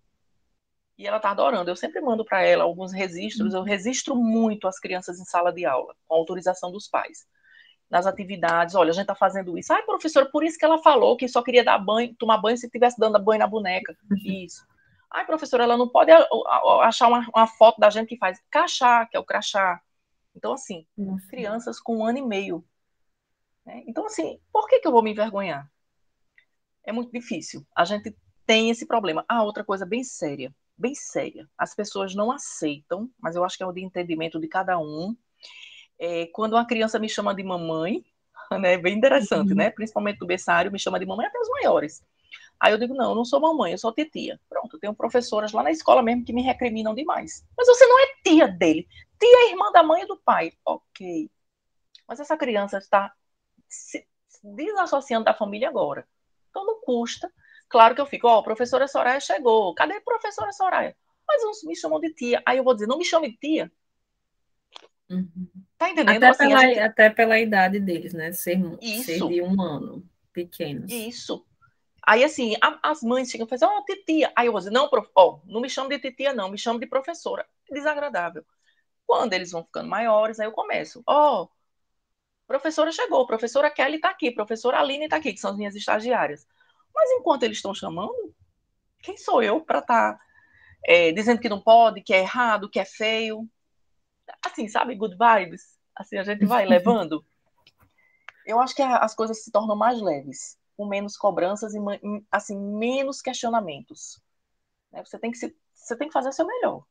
E ela está adorando. Eu sempre mando para ela alguns registros. Eu registro muito as crianças em sala de aula, com autorização dos pais. Nas atividades, olha, a gente está fazendo isso. Ai, professora, por isso que ela falou que só queria dar banho, tomar banho se estivesse dando banho na boneca. Isso. Ai, professora, ela não pode achar uma, uma foto da gente que faz crachá, que é o crachá. Então, assim, Nossa. crianças com um ano e meio. Né? Então, assim, por que, que eu vou me envergonhar? É muito difícil. A gente tem esse problema. Ah, outra coisa bem séria, bem séria. As pessoas não aceitam, mas eu acho que é o de entendimento de cada um. É, quando uma criança me chama de mamãe, né, bem interessante, né? Principalmente do berçário, me chama de mamãe até os maiores. Aí eu digo, não, eu não sou mamãe, eu sou titia. Pronto, eu tenho professoras lá na escola mesmo que me recriminam demais. Mas você não é tia dele. Tia é irmã da mãe e do pai. Ok. Mas essa criança está se desassociando da família agora. Então não custa. Claro que eu fico, ó, oh, professora Soraya chegou. Cadê a professora Soraya? Mas uns me chamam de tia. Aí eu vou dizer, não me chame de tia. Uhum. Tá entendendo? Até Assim, a pela, gente... até pela idade deles, né? Ser, ser Isso, de um ano, pequenos. isso. Aí, assim, a, as mães ficam fazendo, ó, oh, titia. Aí eu vou dizer, não, prof... oh, não me chame de titia, não, me chame de professora. Desagradável. Quando eles vão ficando maiores, aí eu começo, ó, oh, professora chegou, professora Kelly tá aqui, professora Aline tá aqui, que são as minhas estagiárias. Mas enquanto eles estão chamando, quem sou eu para estar tá, é, dizendo que não pode, que é errado, que é feio? Assim, sabe, good vibes? Assim, a gente vai levando. Eu acho que as coisas se tornam mais leves, com menos cobranças e, assim, menos questionamentos. Você tem que, se, você tem que fazer o seu melhor.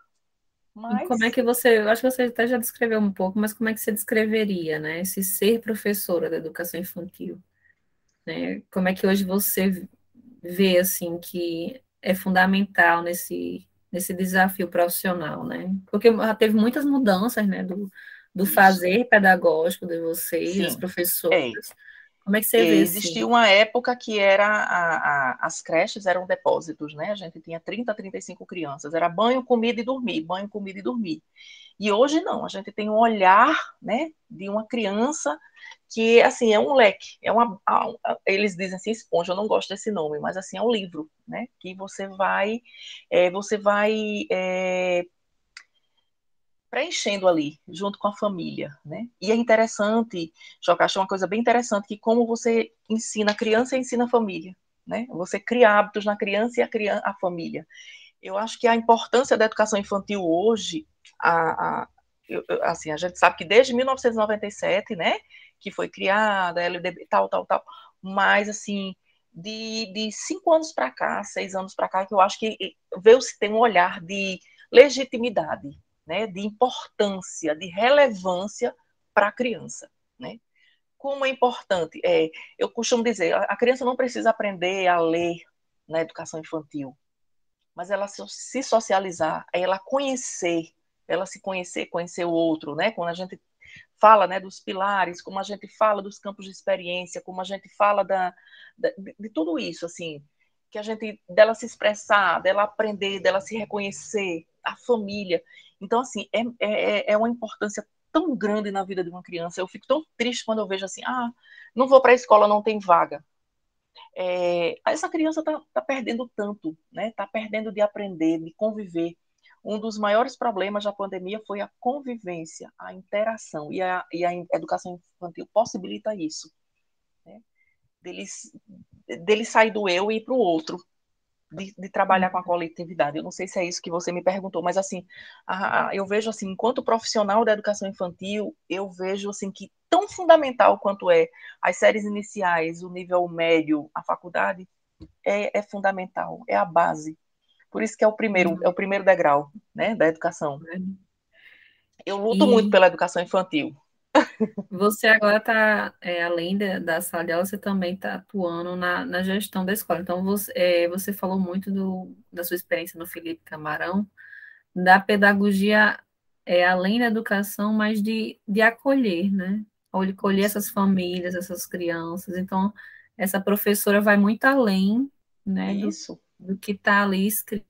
E como é Mas, que você, eu acho que você até já descreveu um pouco, mas como é que você descreveria, né, esse ser professora da educação infantil, né? Como é que hoje você vê, assim, que é fundamental nesse, nesse desafio profissional, né? Porque já teve muitas mudanças, né, do, do isso, fazer pedagógico de vocês, das sim, é. professoras. Como é que você vê, Existia assim? uma época que era a, a, as creches eram depósitos, né? A gente tinha trinta, trinta e cinco crianças. Era banho, comida e dormir, banho, comida e dormir. E hoje não, a gente tem um olhar, né, de uma criança que, assim, é um leque, é uma, eles dizem assim, esponja, eu não gosto desse nome, mas assim, é um livro, né, que você vai, é, você vai é, preenchendo ali, junto com a família, né, e é interessante, Joca, achei uma coisa bem interessante, que como você ensina a criança e ensina a família, né, você cria hábitos na criança e a, criança, a família. Eu acho que a importância da educação infantil hoje, a, a, eu, assim, a gente sabe que desde mil novecentos e noventa e sete, né, que foi criada, a L D B, tal, tal, tal, mas, assim, de, de cinco anos para cá, seis anos para cá, que eu acho que veio-se ter um olhar de legitimidade, né, de importância, de relevância para a criança, né. Como é importante, é, eu costumo dizer, a criança não precisa aprender a ler na educação infantil, mas ela se socializar, ela conhecer, ela se conhecer, conhecer o outro, né? Quando a gente fala, né, dos pilares, como a gente fala dos campos de experiência, como a gente fala da, da de, de tudo isso, assim, que a gente, dela se expressar, dela aprender, dela se reconhecer, a família. Então, assim, é, é, é uma importância tão grande na vida de uma criança. Eu fico tão triste quando eu vejo assim, ah, não vou para a escola, não tem vaga. É, essa criança está tá perdendo tanto, né? Está perdendo de aprender, de conviver. Um dos maiores problemas da pandemia foi a convivência, a interação, e a, e a educação infantil possibilita isso, né? Dele, dele sair do eu e ir para o outro, de, de, trabalhar com a coletividade. Eu não sei se é isso que você me perguntou, mas assim, a, a, eu vejo assim, enquanto profissional da educação infantil, eu vejo assim que tão fundamental quanto é as séries iniciais, o nível médio, a faculdade, é, é fundamental, é a base. Por isso que é o primeiro, é o primeiro degrau, né, da educação. Eu luto muito E pela educação infantil. Você agora está, além da, da sala de aula, você também está atuando na, na gestão da escola. Então, você, é, você falou muito do, da sua experiência no Felipe Camarão, da pedagogia, é, além da educação, mas de, de acolher, né? Ou de acolher Isso, essas famílias, essas crianças. Então, essa professora vai muito além, né, do, isso. do que está ali escrito.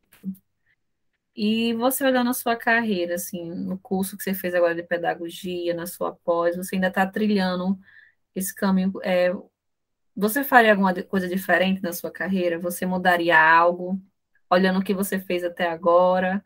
E você olhando a sua carreira, assim, no curso que você fez agora de pedagogia, na sua pós, você ainda está trilhando esse caminho. É, você faria alguma de- coisa diferente na sua carreira? Você mudaria algo, olhando o que você fez até agora?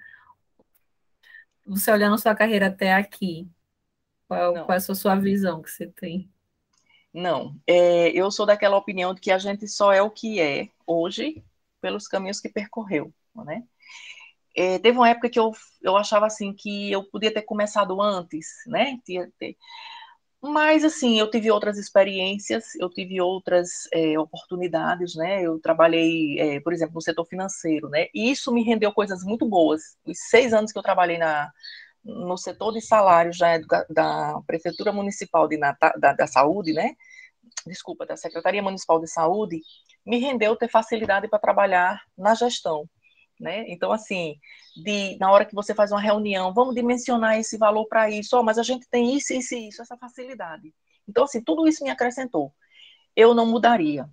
Você olhando a sua carreira até aqui, qual, qual é Não, a sua, sua visão que você tem? não. É, eu sou daquela opinião de que a gente só é o que é hoje pelos caminhos que percorreu, né? É, teve uma época que eu, eu achava assim que eu podia ter começado antes, né? Tinha- ter- Mas assim, eu tive outras experiências, eu tive outras é, oportunidades, né? Eu trabalhei, é, por exemplo, no setor financeiro, né? E isso me rendeu coisas muito boas. Os seis anos que eu trabalhei na, no setor de salários da, da Prefeitura Municipal de Nata, da, da Saúde, né? Desculpa, da Secretaria Municipal de Saúde, me rendeu ter facilidade para trabalhar na gestão. Né? Então, assim, de, na hora que você faz uma reunião, vamos dimensionar esse valor para isso, oh, mas a gente tem isso, isso e isso, essa facilidade. Então, assim, tudo isso me acrescentou. Eu não mudaria.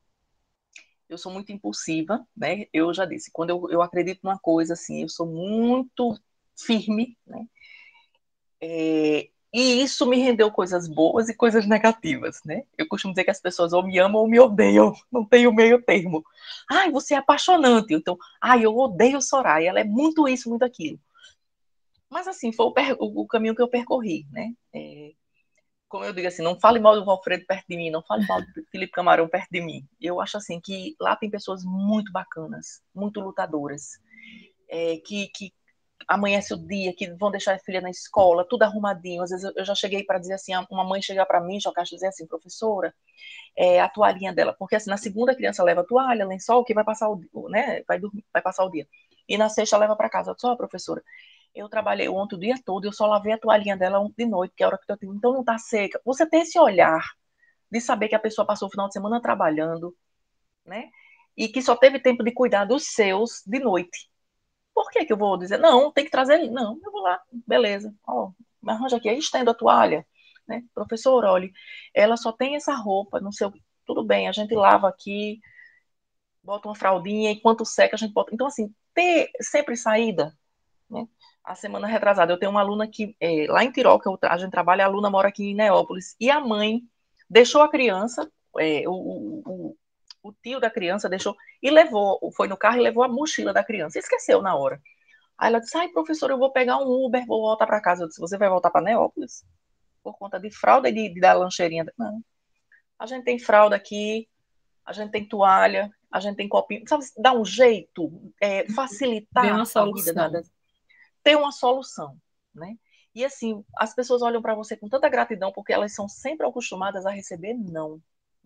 Eu sou muito impulsiva, né? Eu já disse, quando eu, eu acredito numa coisa, assim, eu sou muito firme, né? É, e isso me rendeu coisas boas e coisas negativas, né? Eu costumo dizer que as pessoas ou me amam ou me odeiam, não tem o meio termo. Ai, você é apaixonante. Então, ai, eu odeio Soraya, ela é muito isso, muito aquilo. Mas assim, foi o, per- o caminho que eu percorri, né? É, como eu digo assim, não fale mal do Alfredo perto de mim, não fale mal do Felipe Camarão perto de mim. Eu acho assim que lá tem pessoas muito bacanas, muito lutadoras, é, que, que amanhece o dia, que vão deixar a filha na escola, tudo arrumadinho. Às vezes eu já cheguei para dizer assim, uma mãe chegar para mim, Jocasta, dizer assim, professora, é, a toalhinha dela, porque assim, na segunda a criança leva a toalha, lençol, que vai passar o, né, vai, dormir, vai passar o dia. E na sexta leva para casa. Eu disse, ó, oh, professora, eu trabalhei ontem o dia todo, eu só lavei a toalhinha dela ontem de noite, que é a hora que eu tenho, então não tá seca. Você tem esse olhar de saber que a pessoa passou o final de semana trabalhando, né? E que só teve tempo de cuidar dos seus de noite. Por que que eu vou dizer, não, tem que trazer ele? Não, eu vou lá, beleza. Ó, me arranja aqui, aí estendo a toalha, né? Professor, olha, ela só tem essa roupa, não sei o que. Tudo bem, a gente lava aqui, bota uma fraldinha, enquanto seca a gente bota. Então, assim, ter sempre saída, né? A semana retrasada, eu tenho uma aluna que, é, lá em Tirol, que eu, a gente trabalha, a aluna mora aqui em Neópolis, e a mãe deixou a criança, é, o, o, o, o tio da criança deixou, e levou, foi no carro e levou a mochila da criança, esqueceu na hora. Aí ela disse, ai, professor, eu vou pegar um Uber, vou voltar para casa. Eu disse, você vai voltar para Neópolis? Por conta de fralda e de, de, da lancheirinha? Não. A gente tem fralda aqui, a gente tem toalha, a gente tem copinho. Sabe, dá um jeito, é, Ver uma facilitar a vida da, solução. da, ter uma solução, né? E assim, as pessoas olham para você com tanta gratidão porque elas são sempre acostumadas a receber não.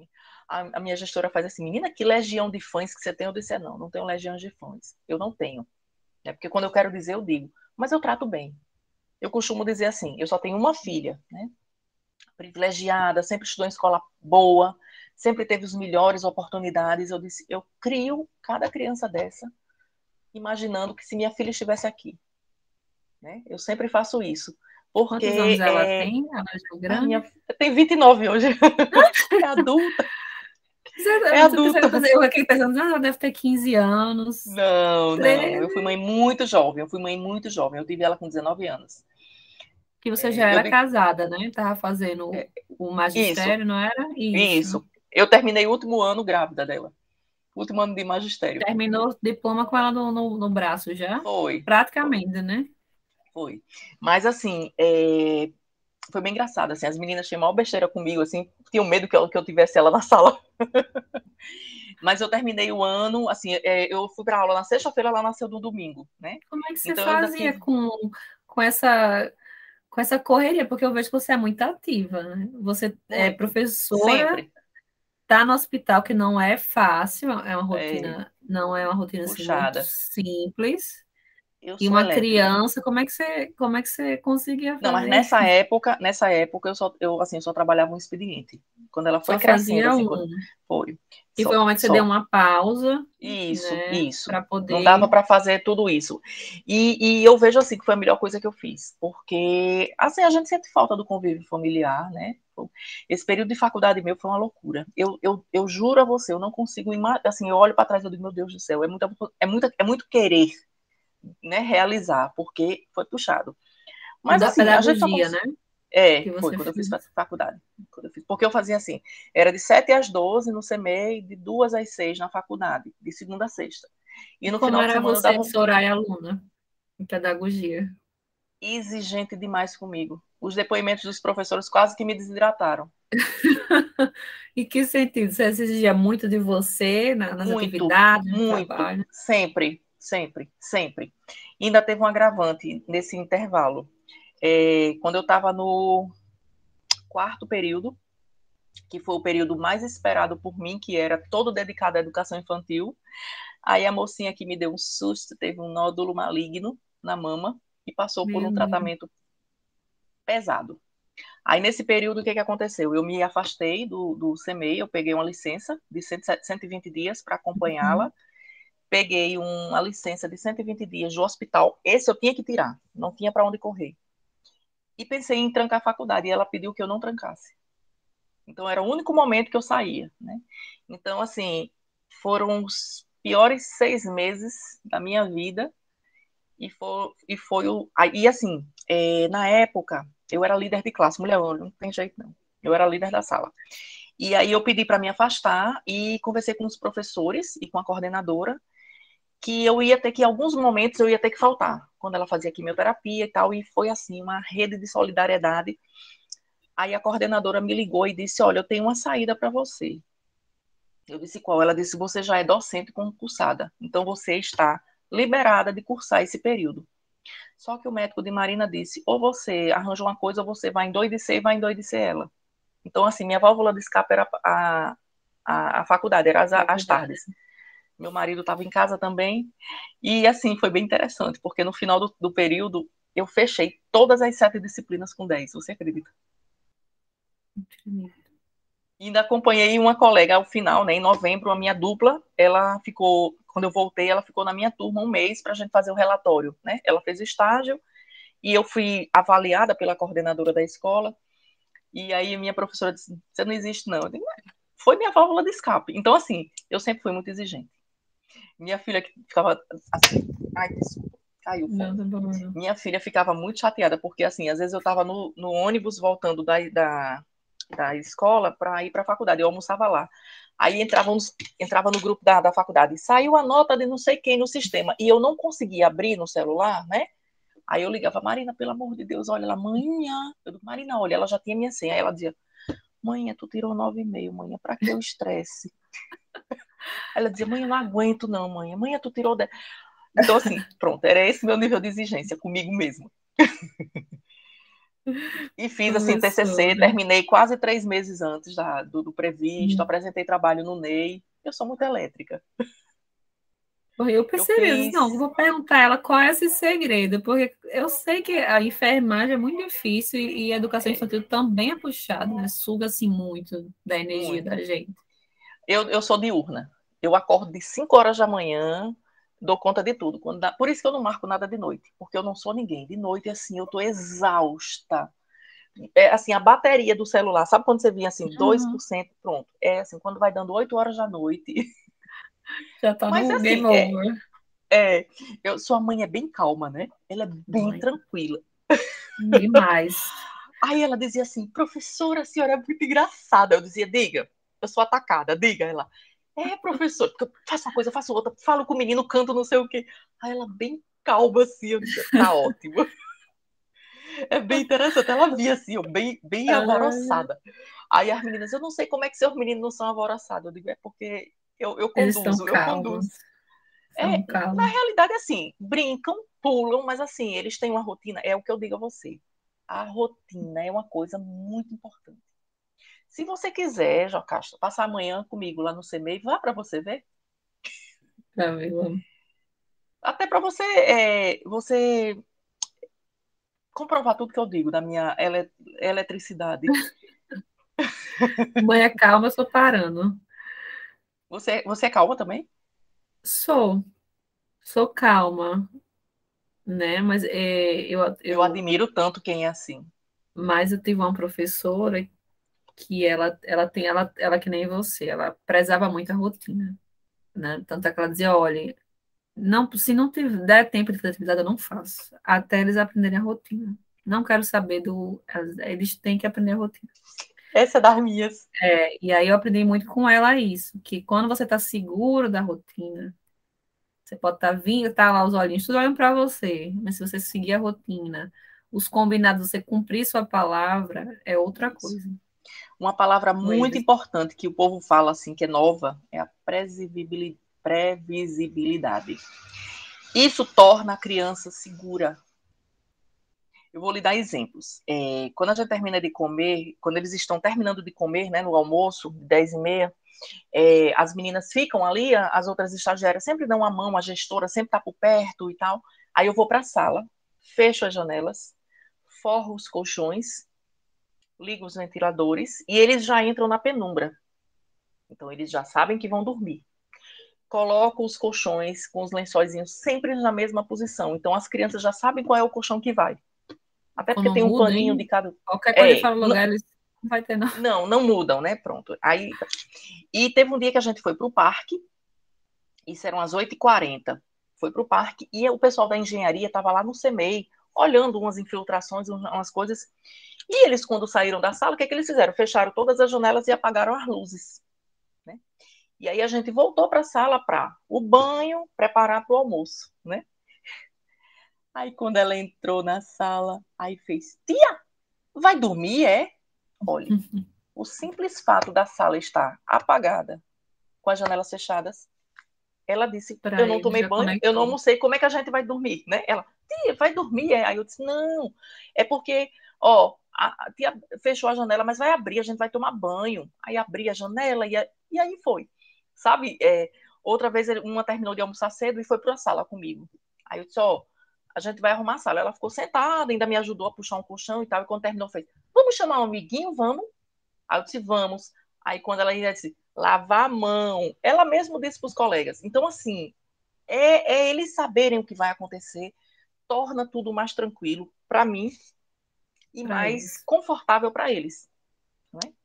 A, a minha gestora faz assim, menina, que legião de fãs que você tem? Eu disse, é, não, não tenho legião de fãs. Eu não tenho. É porque quando eu quero dizer, eu digo. Mas eu trato bem. Eu costumo dizer assim, eu só tenho uma filha, né? Privilegiada, sempre estudou em escola boa, sempre teve as melhores oportunidades. Eu disse, eu crio cada criança dessa, imaginando que se minha filha estivesse aqui, né? Eu sempre faço isso, Quantos anos porque ela é, tem? Ela já é a minha grande? tem vinte e nove hoje, é adulta, é Você, você adulta. pensa, eu aqui pensando, ah, ela deve ter quinze anos, Não, não, eu fui treze, mãe muito jovem, eu fui mãe muito jovem, eu tive ela com dezenove anos. que você já É, eu era digo, casada, né? Tava fazendo é, o, o isso, magistério, não era? Isso. isso. Eu terminei o último ano grávida dela, último ano de magistério. Terminou o diploma com ela no, no, no braço já? Foi, foi, Praticamente, né? foi. Mas assim, é, foi bem engraçado, assim, as meninas tinham maior besteira comigo, assim, tinham medo que eu, que eu tivesse ela na sala. Mas eu terminei o ano, assim, é, eu fui para aula na sexta-feira, ela nasceu no domingo, né? Como é que você Então eu ainda fazia tive, com, com essa, com essa correria? Porque eu vejo que você é muito ativa, né? Você é muito, professora, sempre, tá no hospital, que não é fácil, é uma é, rotina, não é uma rotina assim, muito puxada. simples. Eu E sou uma elétrica. criança, como é que você, como é que você conseguia Não, mas fazer? nessa época, nessa época eu só, eu assim, só trabalhava um expediente. Quando ela foi Só crescendo, fazia assim, quando um. foi, E foi só, o momento que você deu só. uma pausa, Isso, né, isso. para Não dava poder. para fazer tudo isso. E, e eu vejo assim que foi a melhor coisa que eu fiz, porque assim a gente sente falta do convívio familiar, né? Esse período de faculdade meu foi uma loucura. Eu, eu, eu juro a você, eu não consigo imaginar. Assim, eu olho para trás e digo, meu Deus do céu, é muito, é muito, é muito querer, né, realizar, porque foi puxado. Mas Da assim, a gente só pedagogia, né? consegue. É, Que foi você quando eu fiz fez. faculdade. Quando eu fiz, porque eu fazia assim, era de sete às doze no C M E, de duas às seis na faculdade, de segunda a sexta. E E no como final de era semana eu você, dava um Soraya, aluna em pedagogia? exigente demais comigo. Os depoimentos dos professores quase que me desidrataram. Em que sentido? Você exigia muito de você na- nas Muito, atividades, no muito, trabalho? sempre, sempre, sempre. E ainda teve um agravante nesse intervalo. É, quando eu estava no quarto período, que foi o período mais esperado por mim, que era todo dedicado à educação infantil, aí a mocinha que me deu um susto, teve um nódulo maligno na mama e passou por Meu um Deus. tratamento pesado. Aí, nesse período, o que, que aconteceu? Eu me afastei do, do C M E, eu peguei uma licença de cento e vinte dias para Uhum. acompanhá-la, peguei uma licença de cento e vinte dias do hospital, esse eu tinha que tirar, não tinha para onde correr. E pensei em trancar a faculdade, e ela pediu que eu não trancasse. Então, era o único momento que eu saía, né? Então, assim, foram os piores seis meses da minha vida, e foi, e foi o... E, assim, é, na época, eu era líder de classe, mulher, não tem jeito não. Eu era líder da sala. E aí eu pedi para me afastar e conversei com os professores e com a coordenadora que eu ia ter que, em alguns momentos, eu ia ter que faltar, quando ela fazia quimioterapia e tal, e foi assim, uma rede de solidariedade. Aí a coordenadora me ligou e disse, olha, eu tenho uma saída para você. Eu disse, qual? Ela disse, você já é docente concursada, então você está liberada de cursar esse período. Só que o médico de Marina disse, ou você arranja uma coisa, ou você vai endoidecer e vai endoidecer ela. Então, assim, minha válvula de escape era a, a, a faculdade, era as, as Faculdade. tardes. Meu marido estava em casa também. E, assim, foi bem interessante, porque no final do, do período, eu fechei todas as sete disciplinas com dez, você acredita? E ainda acompanhei uma colega ao final, né, em novembro, a minha dupla, ela ficou, quando eu voltei, ela ficou na minha turma um mês para a gente fazer o relatório, né? Ela fez o estágio e eu fui avaliada pela coordenadora da escola. E aí minha professora disse, você não existe não. Eu disse, foi minha válvula de escape. Então, assim, eu sempre fui muito exigente. Minha filha que ficava assim, ai, desculpa, caiu o Não, fone. tá bom, não. Minha filha ficava muito chateada, porque assim, às vezes eu estava no, no ônibus voltando da, da, da escola para ir para a faculdade, eu almoçava lá. Aí entrava, nos, entrava no grupo da, da faculdade, saiu a nota de não sei quem no sistema, e eu não conseguia abrir no celular, né? Aí eu ligava, Marina, pelo amor de Deus, olha ela, manhã. Eu digo, Marina, olha, ela já tinha minha senha. Aí ela dizia, manhã, tu tirou nove e meio, manhã, pra que o estresse? Aí ela dizia, mãe, eu não aguento não, mãe. Mãe, tu tirou dez. Então, assim, pronto, era esse meu nível de exigência comigo mesmo. E fiz, assim, T C C, Professora. terminei quase três meses antes da, do, do previsto, apresentei trabalho no N E I. Eu sou muito elétrica. Bom, eu Eu percebi, eu disse, fiz... não, vou perguntar a ela qual é esse segredo, porque eu sei que a enfermagem é muito difícil e, e a educação É, infantil também é puxada, né? Suga-se muito da energia da muito. gente. Eu, eu sou diurna. Eu acordo de cinco horas da manhã, dou conta de tudo. Quando dá... Por isso que eu não marco nada de noite, porque eu não sou ninguém. De noite, assim, eu tô exausta. É assim, a bateria do celular, sabe quando você vinha assim, dois por Uhum. cento pronto. É assim, quando vai dando oito horas da noite. Já tá Mas no assim, game é, over. é, eu, sua mãe é bem calma, né? Ela é bem Mãe, tranquila. demais. Aí ela dizia assim, professora, a senhora é muito engraçada. Eu dizia, diga, eu sou atacada, diga. Ela, é, professor, porque eu faço uma coisa, faço outra, falo com o menino, canto, não sei o quê. Aí ela bem calma assim, eu dizia, tá ótimo. É bem interessante, ela via assim, ó, bem, bem Ah, alvoroçada. Aí as meninas, eu não sei como é que seus meninos não são alvoroçados. Eu digo, é porque eu, eu eles estão conduzo, eu calmos. conduzo. São É, na calmos. realidade, assim, brincam, pulam, mas assim, eles têm uma rotina, é o que eu digo a você. A rotina é uma coisa muito importante. Se você quiser, Jocasta, passar amanhã comigo lá no C M E I, vá para você ver. Camila. Até para você, é, você comprovar tudo que eu digo da minha ele, eletricidade. Manhã calma, eu estou parando. Você, você é calma também? Sou, sou calma, né? Mas é, eu, Eu eu, admiro tanto quem é assim. mas eu tive uma professora que ela, ela tem, ela, ela que nem você, ela prezava muito a rotina, né? Tanto é que ela dizia, olha, não, se não tiver der tempo de fazer atividade, eu não faço, até eles aprenderem a rotina. Não quero saber do, eles têm que aprender a rotina. Essa é das minhas. É, e aí eu aprendi muito com ela isso, que quando você está seguro da rotina, você pode estar vindo, tá lá os olhinhos, tudo olham para você, mas se você seguir a rotina, os combinados, você cumprir sua palavra, é outra Isso. coisa. Uma palavra Com muito eles. importante que o povo fala assim, que é nova, é a previsibilidade. Isso torna a criança segura. Eu vou lhe dar exemplos. É, quando a gente termina de comer, quando eles estão terminando de comer, né, no almoço, dez e meia, é, as meninas ficam ali, as outras estagiárias sempre dão a mão, a gestora sempre está por perto e tal. Aí eu vou para a sala, fecho as janelas, forro os colchões, ligo os ventiladores e eles já entram na penumbra. Então eles já sabem que vão dormir. Coloco os colchões com os lençóizinhos sempre na mesma posição. Então as crianças já sabem qual é o colchão que vai. Até porque Quando tem um muda, paninho de hein? cada. Qualquer coisa É, fora do lugar, eles não vai ter, não. não, não mudam, né? Pronto. Aí, e teve um dia que a gente foi para o parque, isso eram as oito e quarenta. Foi para o parque e o pessoal da engenharia estava lá no CEMEI, olhando umas infiltrações, umas coisas. E eles, quando saíram da sala, o que, é que eles fizeram? Fecharam todas as janelas e apagaram as luzes. Né? E aí a gente voltou para a sala para o banho, preparar para o almoço. Né? Aí quando ela entrou na sala, aí fez: tia, vai dormir, é? Olhe, o simples fato da sala estar apagada, com as janelas fechadas, ela disse: eu Para não eles tomei já banho, eu não conectou. almocei, como é que a gente vai dormir? Né? Ela: tia, vai dormir? É? Aí eu disse: não, é porque, ó, a, a tia fechou a janela, mas vai abrir, a gente vai tomar banho. Aí abri a janela e, e aí foi. Sabe, é, outra vez uma terminou de almoçar cedo e foi para a sala comigo. Aí eu disse: ó, a gente vai arrumar a sala. Ela ficou sentada, ainda me ajudou a puxar um colchão e tal. E quando terminou, fez: vamos chamar um amiguinho? Vamos. Aí eu disse: vamos. Aí quando ela ia disse: lavar a mão. Ela mesma disse para os colegas. Então, assim, é, é eles saberem o que vai acontecer, torna tudo mais tranquilo para mim e Para mais eles. confortável para eles. Não é?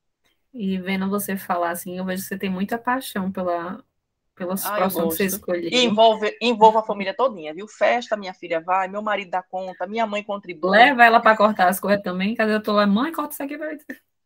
E vendo você falar assim, eu vejo que você tem muita paixão pela, pela Ah, eu profissão que você gosto. E escolheu. envolve, envolve a família todinha, viu? Festa, minha filha vai, meu marido dá conta, minha mãe contribui. Leva ela para cortar as coisas também, cadê eu tô lá, mãe, corta isso aqui, vai.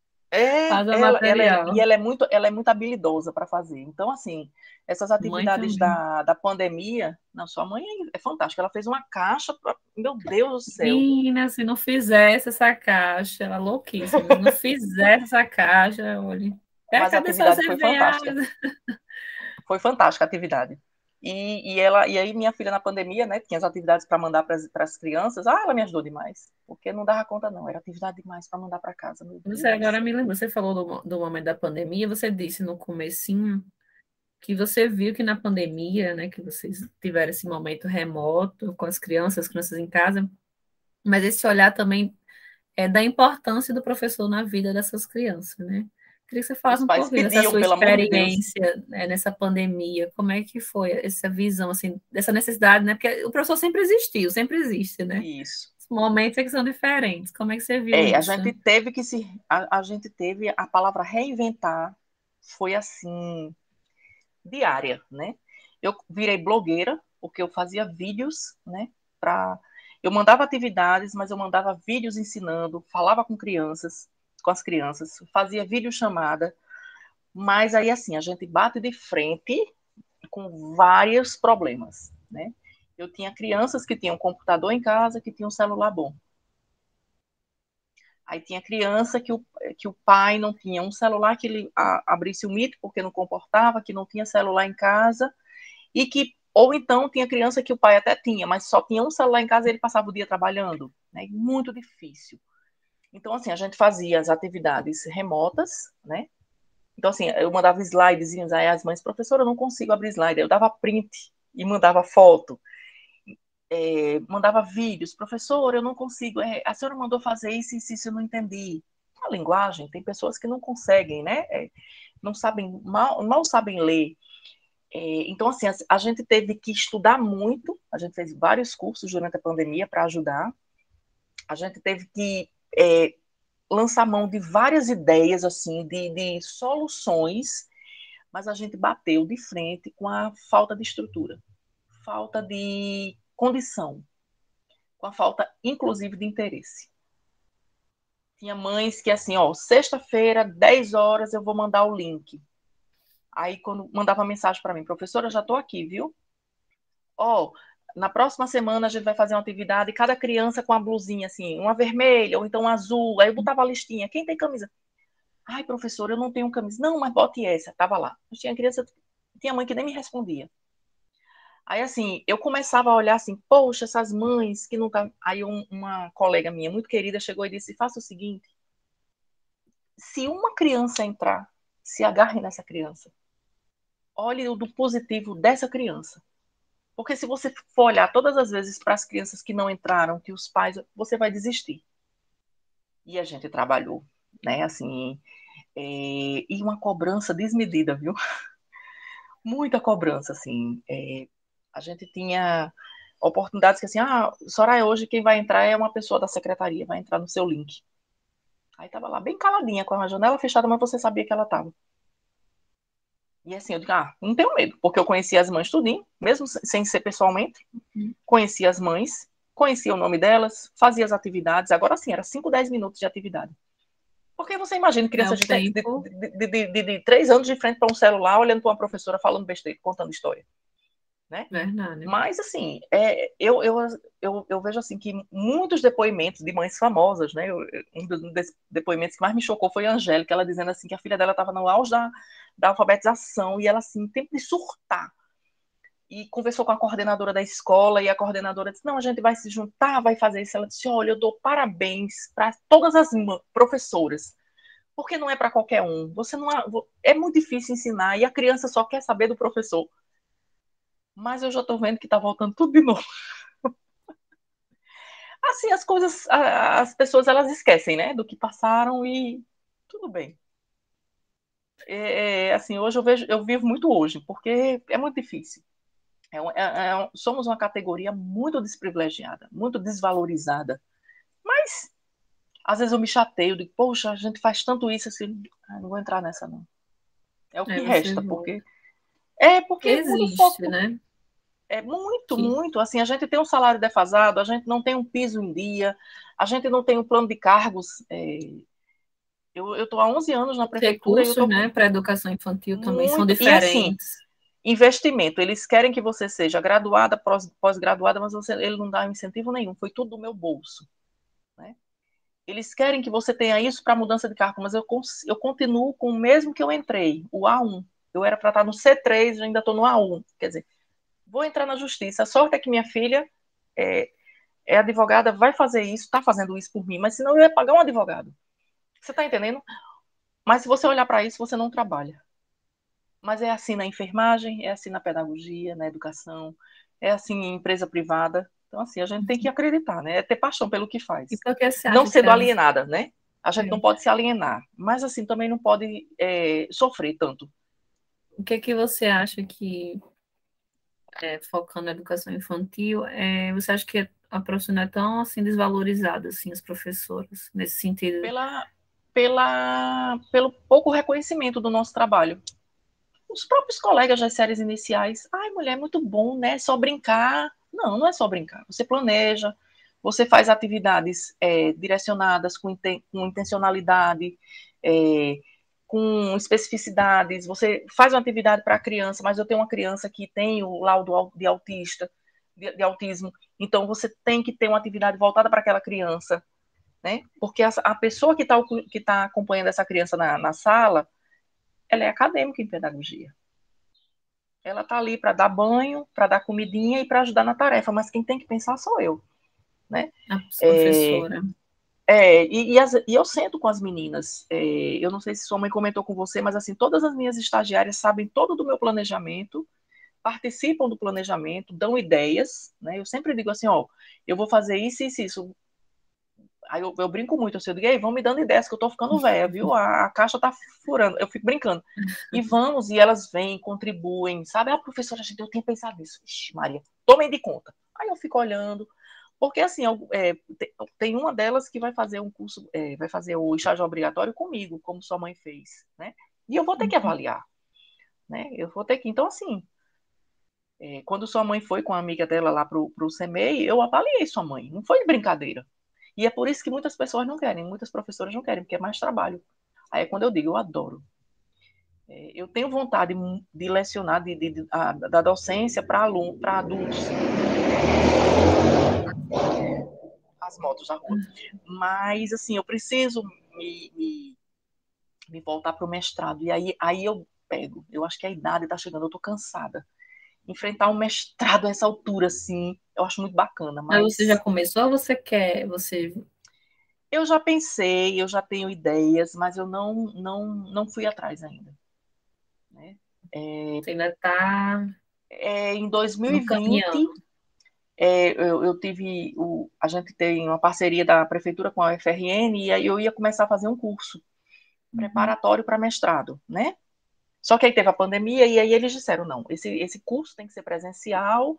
É, Faz o ela, ela é, e material. ela é muito, ela é muito habilidosa para fazer. Então, assim, essas Mãe atividades também. da, da pandemia, não, sua mãe é, é fantástica. Ela fez uma caixa, pra, meu Deus do céu. Menina, se não fizesse essa caixa, ela é louquíssima. Se não fizesse essa caixa, olha. É, Mas a cadê suas atividade foi E V As? fantástica. Foi fantástica a atividade. E, e, ela, e aí, minha filha, na pandemia, né, tinha as atividades para mandar para as crianças. Ah, ela me ajudou demais. Porque não dava conta, não. Era atividade demais para mandar para casa. Meu Você Deus do agora me céu. lembra, você falou do, do momento da pandemia, você disse no comecinho que você viu que na pandemia, né, que vocês tiveram esse momento remoto com as crianças, as crianças em casa, mas esse olhar também é da importância do professor na vida dessas crianças, né? Queria que você falasse Os um pais pouquinho dessa pediam, sua pelo amor de Deus. experiência, né, nessa pandemia, como é que foi essa visão, assim, dessa necessidade, né? Porque o professor sempre existiu, sempre existe, né? Isso. Os momentos é que são diferentes. Como é que você viu É, a isso? gente teve que se. A, a gente teve a palavra reinventar, foi assim, diária, né? Eu virei blogueira, porque eu fazia vídeos, né? Pra, eu mandava atividades, mas eu mandava vídeos ensinando, falava com crianças, com as crianças, fazia videochamada, mas aí assim, a gente bate de frente com vários problemas, né? Eu tinha crianças que tinham computador em casa, que tinham um celular bom. Aí tinha criança que o, que o pai não tinha um celular que ele a, abrisse o mito porque não comportava, que não tinha celular em casa, e que, ou então tinha criança que o pai até tinha, mas só tinha um celular em casa e ele passava o dia trabalhando. Né? Muito difícil. Então, assim, a gente fazia as atividades remotas, né? Então, assim, eu mandava slidezinhos, aí as mães, professora, eu não consigo abrir slide. Eu dava print e mandava foto. é, mandava vídeos, professor, eu não consigo, é, a senhora mandou fazer isso e isso, isso, eu não entendi. A linguagem, tem pessoas que não conseguem, né? É, não sabem, mal, mal sabem ler. É, então, assim, a, a gente teve que estudar muito, a gente fez vários cursos durante a pandemia para ajudar, a gente teve que é, lançar mão de várias ideias, assim, de, de soluções, mas a gente bateu de frente com a falta de estrutura, falta de condição, com a falta, inclusive, de interesse. Tinha mães que, assim, ó, sexta-feira, dez horas, eu vou mandar o link. Aí, quando mandava mensagem para mim, professora, já estou aqui, viu? Ó, na próxima semana a gente vai fazer uma atividade, cada criança com uma blusinha, assim, uma vermelha ou então uma azul. Aí eu botava a listinha, quem tem camisa? Ai, professora, eu não tenho camisa. Não, mas bote essa. Tava lá. Mas tinha criança, tinha mãe que nem me respondia. Aí, assim, eu começava a olhar assim, poxa, essas mães que não tá. Aí, um, uma colega minha, muito querida, chegou e disse: faça o seguinte, se uma criança entrar, se agarre nessa criança. Olhe o do positivo dessa criança. Porque se você for olhar todas as vezes para as crianças que não entraram, que os pais, você vai desistir. E a gente trabalhou, né, assim, é, e uma cobrança desmedida, viu? Muita cobrança, assim. É, a gente tinha oportunidades que, assim, ah, Soraya, hoje quem vai entrar é uma pessoa da secretaria, vai entrar no seu link. Aí tava lá bem caladinha, com a janela fechada, mas você sabia que ela tava. E assim, eu digo, ah, não tenho medo, porque eu conhecia as mães tudinho, mesmo sem ser pessoalmente, conhecia as mães, conhecia o nome delas, fazia as atividades, agora sim, era cinco, dez minutos de atividade. Porque você imagina É crianças o de, de, tempo. de, de, de, de três anos de frente para um celular, olhando para uma professora falando besteira, contando história, né? Verdade. Mas, assim, é, eu, eu, eu, eu vejo assim que muitos depoimentos de mães famosas, né? Eu, um dos depoimentos que mais me chocou foi a Angélica, ela dizendo assim que a filha dela estava no auge da, da alfabetização e ela, assim, tempo de surtar. E conversou com a coordenadora da escola e a coordenadora disse, não, a gente vai se juntar, vai fazer isso. Ela disse, olha, eu dou parabéns para todas as professoras, porque não é para qualquer um. Você não é muito difícil ensinar e a criança só quer saber do professor. Mas eu já estou vendo que está voltando tudo de novo. Assim, as coisas, as pessoas, elas esquecem, né, do que passaram e tudo bem. É, é, assim, hoje eu vejo, eu vivo muito hoje, porque é muito difícil. É, é, é, somos uma categoria muito desprivilegiada, muito desvalorizada. Mas, às vezes eu me chateio, digo, poxa, a gente faz tanto isso, assim, ah, não vou entrar nessa, não. É o Aí que você resta, volta. porque... É, porque muda o Existe, foco. né? É muito, Que muito. Assim, a gente tem um salário defasado, a gente não tem um piso em dia, a gente não tem um plano de cargos. É... Eu estou há onze anos na os prefeitura e eu recursos, estou né, para a educação infantil também são muito... E, assim, diferentes. investimento. Eles querem que você seja graduada, pós-graduada, mas você, ele não dá incentivo nenhum. Foi tudo do meu bolso, né? Eles querem que você tenha isso para mudança de cargo, mas eu, eu continuo com o mesmo que eu entrei, o A um. Eu era para estar no C três, eu ainda estou no A um. Quer dizer, vou entrar na justiça. A sorte é que minha filha é, é advogada, vai fazer isso, está fazendo isso por mim, mas senão eu ia pagar um advogado. Você está entendendo? Mas se você olhar para isso, você não trabalha. Mas é assim na enfermagem, é assim na pedagogia, na educação, é assim em empresa privada. Então, assim, a gente tem que acreditar, né? É ter paixão pelo que E faz. por que você Não acha que sendo as... alienada, né? A gente não é, pode se alienar, mas assim também não pode é, sofrer tanto. o que que você acha que, é, focando na educação infantil, é, você acha que a profissão não é tão assim desvalorizada, assim, as professoras, nesse sentido? Pela, pela, pelo pouco reconhecimento do nosso trabalho. Os próprios colegas das séries iniciais, ai, mulher, é muito bom, né? Só brincar. Não, não é só brincar. Você planeja, você faz atividades é, direcionadas com, inten com intencionalidade, é, com especificidades. Você faz uma atividade para a criança, mas eu tenho uma criança que tem o laudo de autista, de, de autismo, então você tem que ter uma atividade voltada para aquela criança, né? Porque a, a pessoa que está que tá acompanhando essa criança na, na sala, ela é acadêmica em pedagogia. Ela está ali para dar banho, para dar comidinha e para ajudar na tarefa, mas quem tem que pensar sou eu, né? A É, professora. é, e, e, as, e, eu sento com as meninas. É, eu não sei se sua mãe comentou com você, mas assim, todas as minhas estagiárias sabem todo do meu planejamento, participam do planejamento, dão ideias, né? Eu sempre digo assim, ó, eu vou fazer isso, isso, isso. Aí eu, eu brinco muito, assim, eu digo, ei, vão me dando ideias, que eu tô ficando velha, viu? A, a caixa tá furando. Eu fico brincando. E vamos, e elas vêm, contribuem, sabe? Ah, professora, gente, eu tinha pensado nisso. Ixi, Maria, tomem de conta. Aí eu fico olhando, porque assim, é, tem uma delas que vai fazer um curso, é, vai fazer o estágio obrigatório comigo, como sua mãe fez, né? E eu vou ter que avaliar, né? Eu vou ter que, então assim, é, quando sua mãe foi com a amiga dela lá pro, pro CEMEI, eu avaliei sua mãe, não foi de brincadeira. E é por isso que muitas pessoas não querem, muitas professoras não querem, porque é mais trabalho. Aí é quando eu digo, eu adoro. É, eu tenho vontade de lecionar, de, de, de a, da docência para aluno, para adultos. As motos na rua. Mas, assim, eu preciso me, me, me voltar para o mestrado. E aí, aí eu pego. Eu acho que a idade está chegando, eu estou cansada. Enfrentar um mestrado a essa altura, assim, eu acho muito bacana, Mas você já mas começou ou você quer? Você, eu já pensei, eu já tenho ideias, mas eu não, não, não fui atrás ainda. Né? É, você ainda está é, em no dois mil e vinte, caminhando? é, eu, eu tive, o, a gente tem uma parceria da prefeitura com a U F R N, e aí eu ia começar a fazer um curso Uhum. preparatório para mestrado, né? Só que aí teve a pandemia, e aí eles disseram, não, esse, esse curso tem que ser presencial,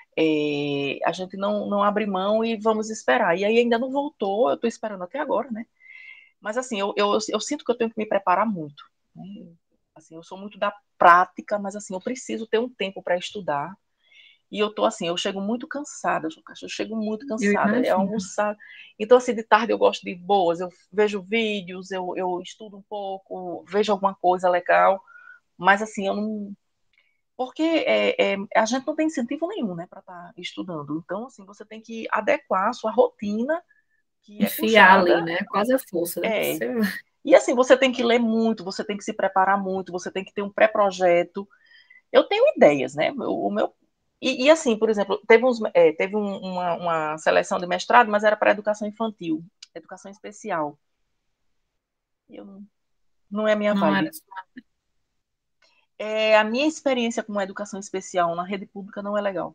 é, a gente não, não abre mão e vamos esperar. E aí ainda não voltou, eu estou esperando até agora, né? Mas assim, eu, eu, eu sinto que eu tenho que me preparar muito. Né? Assim, eu sou muito da prática, mas assim, eu preciso ter um tempo para estudar. E eu tô assim, eu chego muito cansada, eu chego muito Eu cansada. É imagino. almoçar. Então, assim, de tarde eu gosto de boas, eu vejo vídeos, eu, eu estudo um pouco, vejo alguma coisa legal, mas assim, eu não. Porque é, é, a gente não tem incentivo nenhum, né, para estar tá estudando. Então, assim, você tem que adequar a sua rotina, que é Enfiar ali, puxada. né? Quase a força. É, Você... e assim, você tem que ler muito, você tem que se preparar muito, você tem que ter um pré-projeto. Eu tenho ideias, né? O meu. E, e assim, por exemplo, teve, uns, é, teve um, uma, uma seleção de mestrado, mas era para educação infantil, educação especial. Eu não, não é a minha Não era vibe. só É, a minha experiência com a educação especial na rede pública não é legal.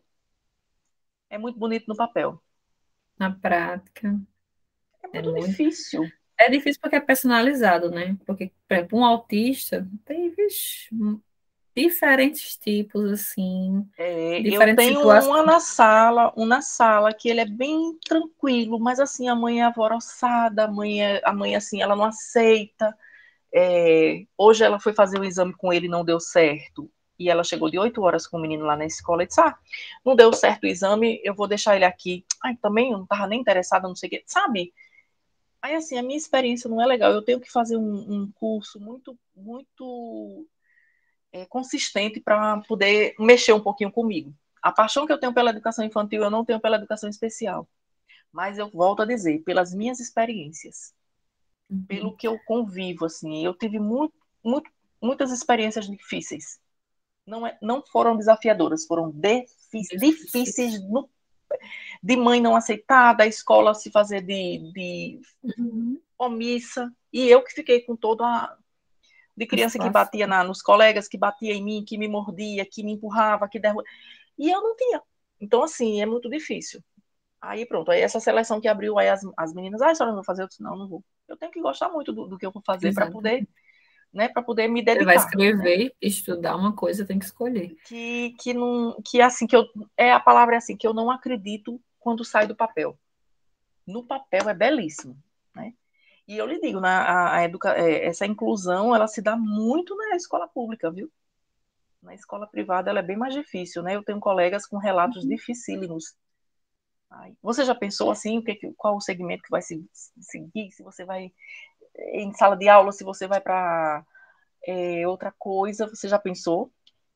É muito bonito no papel. na prática. É É muito muito. difícil. É difícil porque é personalizado, né? Porque, por exemplo, um autista tem, vixe, diferentes tipos, assim, É, eu diferentes tenho uma situações. na sala, um na sala, que ele é bem tranquilo, mas assim, a mãe é alvoroçada, a mãe, é, a mãe assim, ela não aceita. É, hoje ela foi fazer o exame com ele e não deu certo. E ela chegou de oito horas com o menino lá na escola e disse: Ah, não deu certo o exame, eu vou deixar ele aqui. Ai, também eu não estava nem interessada, não sei o quê. Sabe? Aí, assim, a minha experiência não é legal. Eu tenho que fazer um, um curso muito, muito é, consistente para poder mexer um pouquinho comigo. A paixão que eu tenho pela educação infantil, eu não tenho pela educação especial. Mas eu volto a dizer, pelas minhas experiências, pelo Uhum. que eu convivo, assim, eu tive muito, muito, muitas experiências difíceis. Não, é, não foram desafiadoras, foram difíceis Difíceis. no, de mãe não aceitar, da escola se fazer de, de Uhum. omissa, e eu que fiquei com toda a de A criança que batia situação. na, nos colegas, que batia em mim, que me mordia, que me empurrava, que derrubava. E eu não tinha. Então, assim, é muito difícil. Aí pronto, aí essa seleção que abriu, aí as, as meninas, ah, a senhora não vai fazer? Eu disse, não, não vou. Eu tenho que gostar muito do, do que eu vou fazer para poder, Exatamente. né, para poder me Você vai dedicar, né? escrever, estudar uma coisa, tem que escolher. Que, que não, que assim, que eu, é a palavra é assim, que eu não acredito quando sai do papel. No papel é belíssimo, né? E eu lhe digo, na, a, a educa, é, essa inclusão, ela se dá muito na escola pública, viu? Na escola privada ela é bem mais difícil, né? Eu tenho colegas com relatos dificílimos. Ai, você já pensou assim, o que, qual o segmento que vai se, seguir? Se você vai em sala de aula, se você vai para é, outra coisa, você já pensou?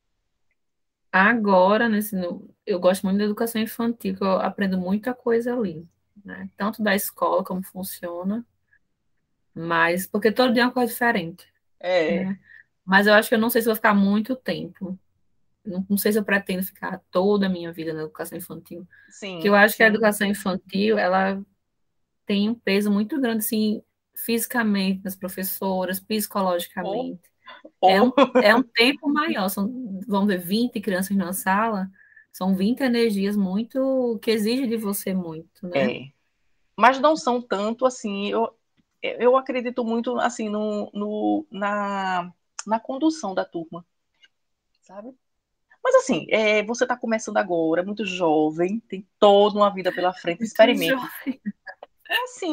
Agora, nesse, no- eu gosto muito da educação infantil, que eu aprendo muita coisa ali, né? Tanto da escola, como funciona, mas porque todo dia é uma coisa diferente, É, né? Mas eu acho que eu não sei se vou ficar muito tempo. Não, não sei se eu pretendo ficar toda a minha vida na educação infantil. Porque eu sim, acho que a sim. educação infantil, ela tem um peso muito grande, assim, fisicamente, nas professoras, Ou psicologicamente. É Ou um, é um tempo maior, são, vamos ver, vinte crianças na sala, são vinte energias muito, que exigem de você muito, né? é, mas não são tanto assim. Eu, eu acredito muito assim no, no, na, na condução da turma, sabe? Mas assim, é, você está começando agora, muito jovem, tem toda uma vida pela frente, Muito experimente. jovem. É assim,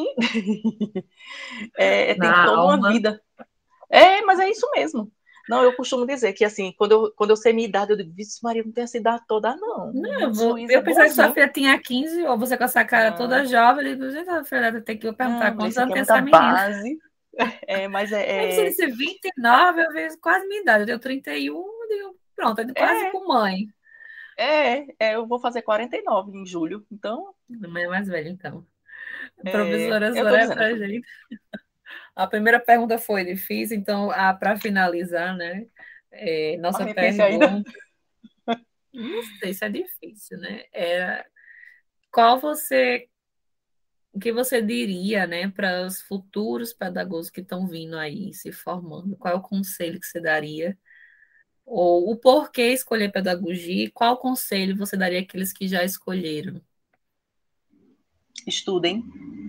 é, tem Na toda uma alma. vida. É, mas é isso mesmo. Não, eu costumo dizer que assim, quando eu, quando eu sei minha idade, eu digo, vixe, Maria, não tem essa idade toda, não. Não, eu, O vou, juiz é eu pensava que sua bonzinho. filha tinha quinze ou você com essa cara toda Não, jovem, eu digo, gente, a filha tem que eu perguntar não, mulher, quantos isso anos aqui é tem muita essa menina. base. É, mas Aí você é, é, disse vinte e nove, eu vejo quase minha idade, eu tenho trinta e um, eu digo, pronto, eu quase é, com mãe. é, é, eu vou fazer quarenta e nove em julho, então, A mãe é mais velha, então. é, Professora eu tô Soraya, dizendo, pra gente. A primeira pergunta foi difícil, então, para finalizar, né? É, mais nossa difícil ainda. pergunta, não sei se é difícil, né? É, qual você, o que você diria, né, para os futuros pedagogos que estão vindo aí, se formando? Qual é o conselho que você daria? Ou o porquê escolher pedagogia e qual conselho você daria àqueles que já escolheram? Estudem,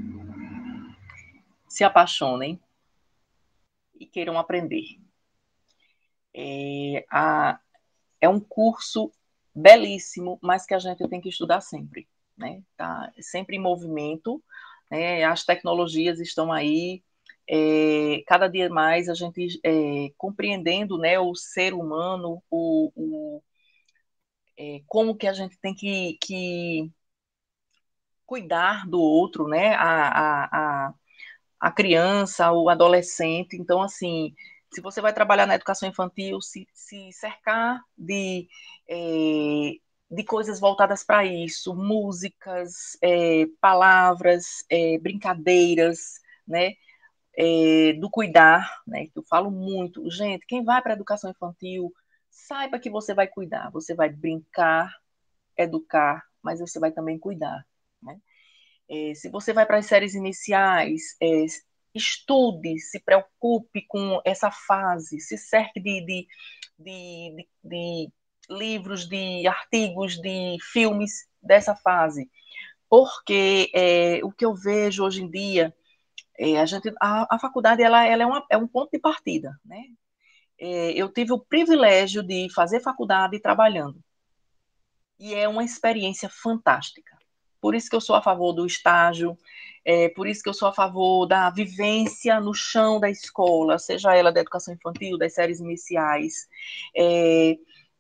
se apaixonem e queiram aprender. É, a, é um curso belíssimo, mas que a gente tem que estudar sempre, né? Tá sempre em movimento, né? As tecnologias estão aí, é, cada dia mais a gente é, compreendendo, né, o ser humano, o, o é, como que a gente tem que, que cuidar do outro, né? A, a, a, a criança, o adolescente. Então, assim, se você vai trabalhar na educação infantil, se, se cercar de, é, de coisas voltadas para isso, músicas, é, palavras, é, brincadeiras, né? É, do cuidar, né? Que eu falo muito. Gente, quem vai para a educação infantil, saiba que você vai cuidar, você vai brincar, educar, mas você vai também cuidar, né? É, se você vai para as séries iniciais, é, estude, se preocupe com essa fase, se cerque de, de, de, de, de livros, de artigos, de filmes dessa fase. Porque é, o que eu vejo hoje em dia, é, a, gente, a, a faculdade ela, ela é, uma, é um ponto de partida. Né? É, eu tive o privilégio de fazer faculdade trabalhando. E é uma experiência fantástica. Por isso que eu sou a favor do estágio, é, por isso que eu sou a favor da vivência no chão da escola, seja ela da educação infantil, das séries iniciais, é,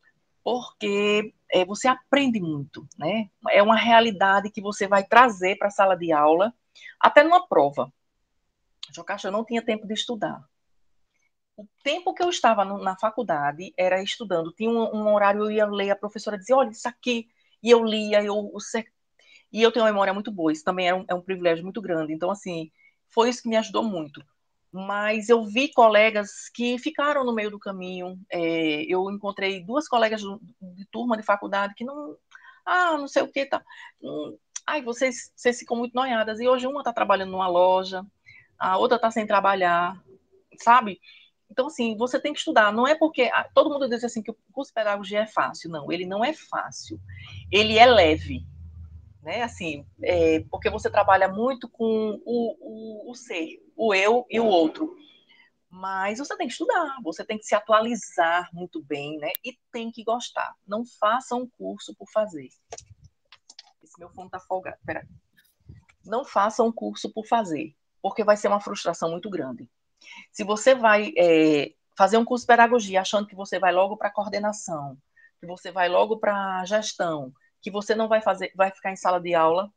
porque é, você aprende muito, né? É uma realidade que você vai trazer para a sala de aula, até numa prova. Jocacha, eu não tinha tempo de estudar. O tempo que eu estava no, na faculdade era estudando. Tinha um, um horário, eu ia ler, a professora dizia, olha, isso aqui, e eu lia, eu, e eu tenho uma memória muito boa, isso também é um, é um privilégio muito grande. Então, assim, foi isso que me ajudou muito. Mas eu vi colegas que ficaram no meio do caminho. É, eu encontrei duas colegas de turma de faculdade que não. Ah, não sei o que, tá. Hum, ai, vocês, vocês ficam muito noiadas. E hoje uma está trabalhando numa loja, a outra está sem trabalhar, sabe? Então, assim, você tem que estudar. Não é porque. Ah, todo mundo diz assim que o curso de pedagogia é fácil. Não, ele não é fácil. Ele é leve, né? Assim, é, porque você trabalha muito com o, o, o ser, o eu e o outro. Mas você tem que estudar, você tem que se atualizar muito bem, né? E tem que gostar. Não faça um curso por fazer. Esse meu fone tá folgado. Peraí. Não faça um curso por fazer, porque vai ser uma frustração muito grande. Se você vai é, fazer um curso de pedagogia achando que você vai logo para coordenação, que você vai logo para gestão, que você não vai fazer, vai ficar em sala de aula,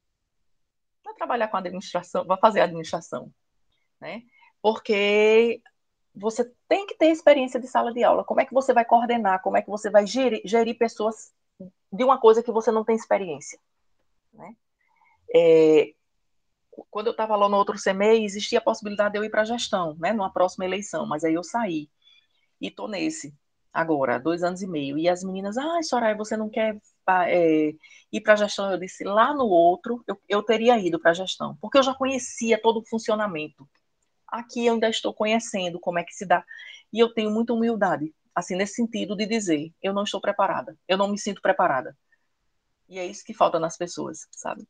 vai trabalhar com administração, vai fazer administração, né? Porque você tem que ter experiência de sala de aula. Como é que você vai coordenar? Como é que você vai gerir, gerir pessoas de uma coisa que você não tem experiência, né? É, quando eu estava lá no outro C M E, existia a possibilidade de eu ir para a gestão, né? Numa próxima eleição, mas aí eu saí e tô nesse agora, dois anos e meio. E as meninas, ah, Soraya, você não quer é, ir para a gestão? Eu disse, lá no outro, eu, eu teria ido para a gestão, porque eu já conhecia todo o funcionamento. Aqui eu ainda estou conhecendo como é que se dá. E eu tenho muita humildade, assim, nesse sentido de dizer, eu não estou preparada, eu não me sinto preparada. E é isso que falta nas pessoas, sabe?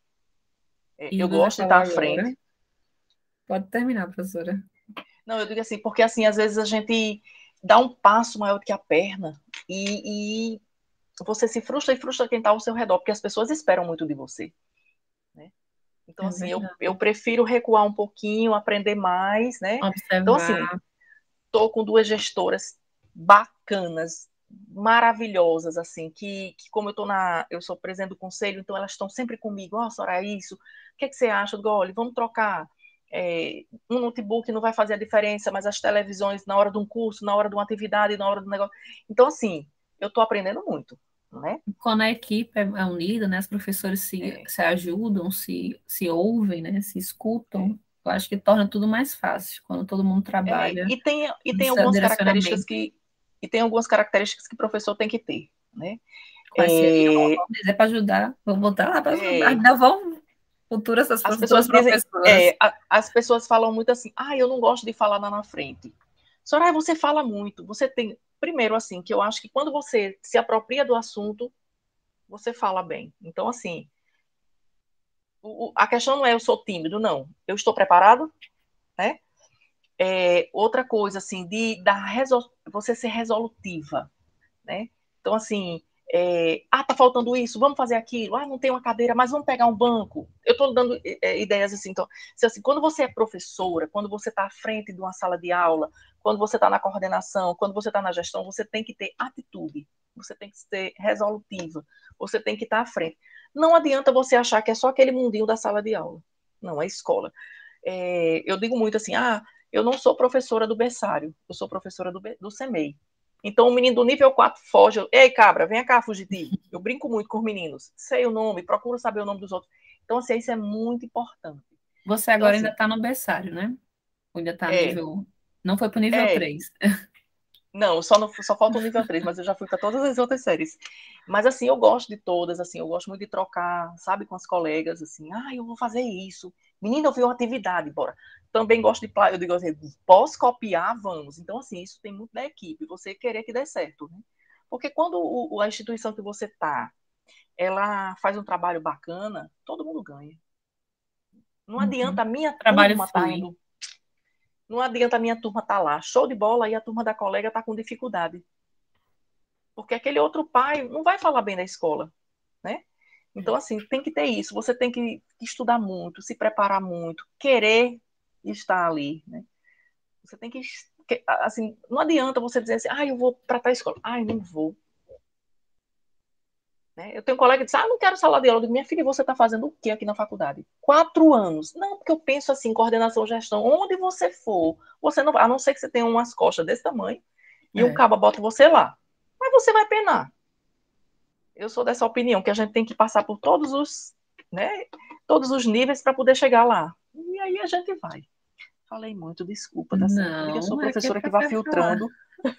É, E eu você gosto de falou estar à frente. agora. Pode terminar, professora. Não, eu digo assim, porque assim, às vezes a gente dá um passo maior do que a perna e, e você se frustra e frustra quem está ao seu redor, porque as pessoas esperam muito de você, né? Então, É assim, eu, eu verdade. prefiro recuar um pouquinho, aprender mais, né? Então, assim, Observar. estou com duas gestoras bacanas, maravilhosas, assim, que, que como eu tô na, eu sou presidente do conselho, então elas estão sempre comigo, ó, oh, Soraya, isso, o que, é que você acha? Eu digo, olha, vamos trocar, é, um notebook não vai fazer a diferença, mas as televisões na hora de um curso, na hora de uma atividade, na hora do negócio. Então, assim, eu estou aprendendo muito, né? Quando a equipe é é unida, né, os professores se, É, se ajudam, se, se ouvem, né, se é. escutam, eu acho que torna tudo mais fácil, quando todo mundo É, trabalha e tem, e no tem seu algumas características direcionamento. que e tem algumas características que o professor tem que ter, né? Quais seriam? É, Vamos dizer para ajudar, vou botar lá para é, ainda vão futuras, essas as futuras pessoas dizem, professoras. é, a, as pessoas falam muito assim, ah, eu não gosto de falar lá na frente. Soraya, você fala muito, você tem, primeiro assim, que eu acho que quando você se apropria do assunto, você fala bem. Então, assim, o, o, a questão não é eu sou tímido, não. Eu estou preparado, né? É, outra coisa, assim, de da resol... você ser resolutiva, né? Então, assim, é, ah, tá faltando isso, vamos fazer aquilo, ah, não tem uma cadeira, mas vamos pegar um banco. Eu estou dando é, ideias assim, então, assim, quando você é professora, quando você está à frente de uma sala de aula, quando você está na coordenação, quando você está na gestão, você tem que ter atitude, você tem que ser resolutiva, você tem que estar à frente. Não adianta você achar que é só aquele mundinho da sala de aula. Não, é escola. É, eu digo muito assim, ah, eu não sou professora do berçário, eu sou professora do, do CEMEI. Então, o menino do nível quatro foge. Eu, ei, cabra, vem cá, fugitivo. Eu brinco muito com os meninos. Sei o nome, procuro saber o nome dos outros. Então, assim, isso é muito importante. Você Então, agora ainda assim, está no berçário, né? Ou ainda está é, nível. Não foi para o nível é. três. Não, só, no, só falta o nível três, mas eu já fui para todas as outras séries. Mas, assim, eu gosto de todas, assim, eu gosto muito de trocar, sabe, com as colegas, assim, ah, eu vou fazer isso. Menina, eu vi uma atividade, bora. Também gosto de, eu digo assim, posso copiar, vamos. Então, assim, isso tem muito da equipe, você querer que dê certo, né? Porque quando o, a instituição que você está ela faz um trabalho bacana, todo mundo ganha. Não Uhum. adianta a minha O trabalho turma estar tá flui. indo, não adianta a minha turma estar tá lá, show de bola, e a turma da colega está com dificuldade. Porque aquele outro pai não vai falar bem da escola, né? Então, assim, tem que ter isso. Você tem que estudar muito, se preparar muito, querer estar ali, né? Você tem que, assim, não adianta você dizer assim, ah, eu vou para tal escola. Ah, eu não vou. Né? Eu tenho um colega que diz, ah, não quero sala de aula. Eu digo, minha filha, você está fazendo o que aqui na faculdade? Quatro anos. Não, porque eu penso assim, coordenação, gestão, onde você for, você não, a não ser que você tenha umas costas desse tamanho, e um É. cabo bota você lá. Mas você vai penar. Eu sou dessa opinião, que a gente tem que passar por todos os, né, todos os níveis para poder chegar lá. E aí a gente vai. Falei muito, desculpa, tá certo? Eu digo, eu sou Não, é que é professora que para vai falar. filtrando.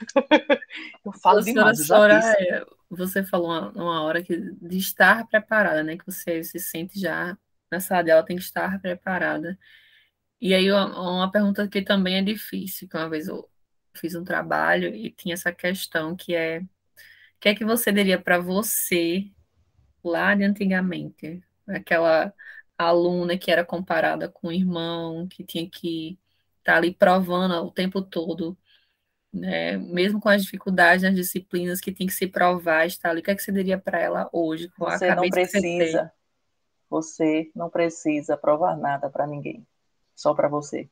Eu falo Professora demais, eu já disse. Soraya, você falou uma, uma hora que de estar preparada, né? Que você se sente já na sala de aula, tem que estar preparada. E aí, uma, uma pergunta que também é difícil, que uma vez eu fiz um trabalho e tinha essa questão que é, o que é que você diria para você lá de antigamente? Aquela aluna que era comparada com o irmão, que tinha que estar ali provando o tempo todo, né? Mesmo com as dificuldades nas disciplinas que tem que se provar, estar ali. O que é que você diria para ela hoje, com a Você não cabeça que você tem? precisa, você não precisa provar nada para ninguém. Só para você.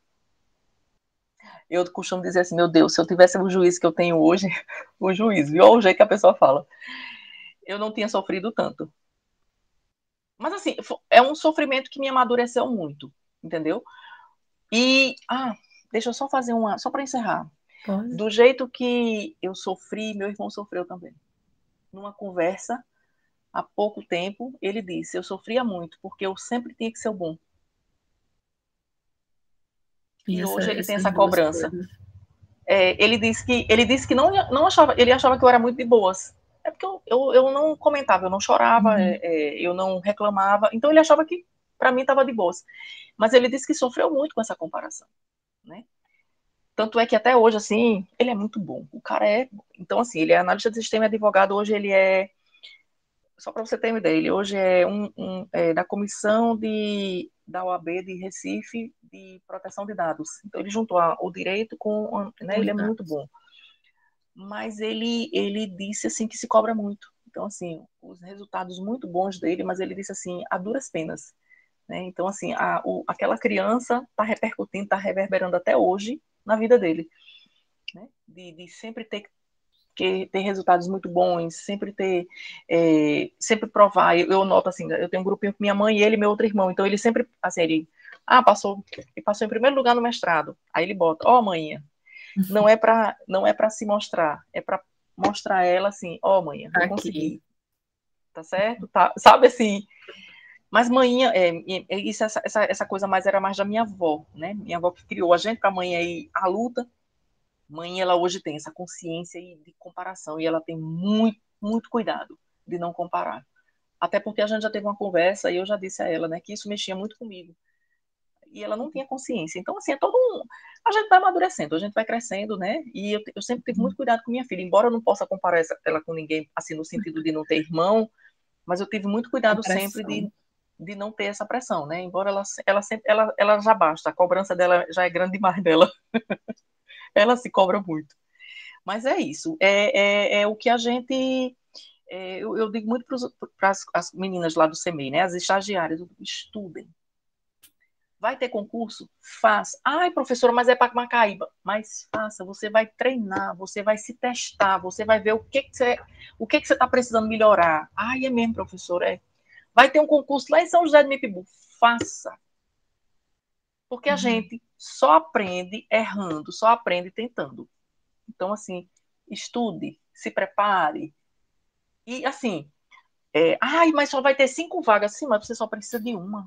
Eu costumo dizer assim, meu Deus, se eu tivesse o juiz que eu tenho hoje, o juiz, viu? Olha o jeito que a pessoa fala. Eu não tinha sofrido tanto. Mas assim, é um sofrimento que me amadureceu muito, entendeu? E, ah, deixa eu só fazer uma, só para encerrar. Pode. Do jeito que eu sofri, meu irmão sofreu também. Numa conversa, há pouco tempo, ele disse, eu sofria muito, porque eu sempre tinha que ser o bom. E E essa, hoje ele tem essas essa duas cobrança. coisas. É, ele disse que ele disse que não, não achava, ele achava que eu era muito de boas. É porque eu, eu, eu não comentava, eu não chorava, é, Uhum. é, eu não reclamava. Então ele achava que para mim estava de boas. Mas ele disse que sofreu muito com essa comparação, né? Tanto é que até hoje, assim, ele é muito bom. O cara é. Então, assim, ele é analista de sistema e advogado. Hoje ele é. Só para você ter uma ideia, ele hoje é, um, um é da comissão de, da O A B de Recife de proteção de dados. Então, ele juntou a, o direito com. Né, ele Os é muito dados. bom. Mas ele, ele disse, assim, que se cobra muito. Então, assim, os resultados muito bons dele, mas ele disse assim, a duras penas. Né? Então, assim, a, o, aquela criança está repercutindo, está reverberando até hoje na vida dele. Né? De, de sempre ter que ter resultados muito bons, sempre ter, é, sempre provar. Eu, eu noto assim, eu tenho um grupinho com minha mãe e ele e meu outro irmão, então ele sempre, assim, ele, ah, passou, ele passou em primeiro lugar no mestrado. Aí ele bota, ó, oh, mãe, não é para não é para se mostrar, é para mostrar a ela assim, ó, oh, mãe, eu Aqui. consegui, tá certo? Tá, sabe assim, mas manhã, é, é, isso, essa, essa, essa coisa mais era mais da minha avó, né? Minha avó que criou a gente para mãe aí a luta. Mãe, ela hoje tem essa consciência de comparação e ela tem muito, muito cuidado de não comparar. Até porque a gente já teve uma conversa e eu já disse a ela, né, que isso mexia muito comigo. E ela não tinha consciência. Então, assim, é todo um. A gente vai amadurecendo, a gente vai crescendo, né? E eu, eu sempre tive muito cuidado com minha filha. Embora eu não possa comparar essa, ela com ninguém, assim, no sentido de não ter irmão, mas eu tive muito A cuidado sempre pressão. de, de não ter essa pressão, né? Embora ela, ela sempre. Ela, ela já basta, a cobrança dela já é grande demais dela. Ela se cobra muito. Mas é isso. É, é, é o que a gente. É, eu, eu digo muito para as meninas lá do CEMEI, né? As estagiárias, estudem. Vai ter concurso? Faça. Ai, professora, mas é para Macaíba. Mas faça, você vai treinar, você vai se testar, você vai ver o que, que você o que, que você está precisando melhorar. Ai, é mesmo, professora. É. Vai ter um concurso lá em São José do Mipibu. Faça. Porque a Uhum. gente só aprende errando, só aprende tentando. Então, assim, estude, se prepare. E, assim, é, ai, mas só vai ter cinco vagas. Sim, mas você só precisa de uma.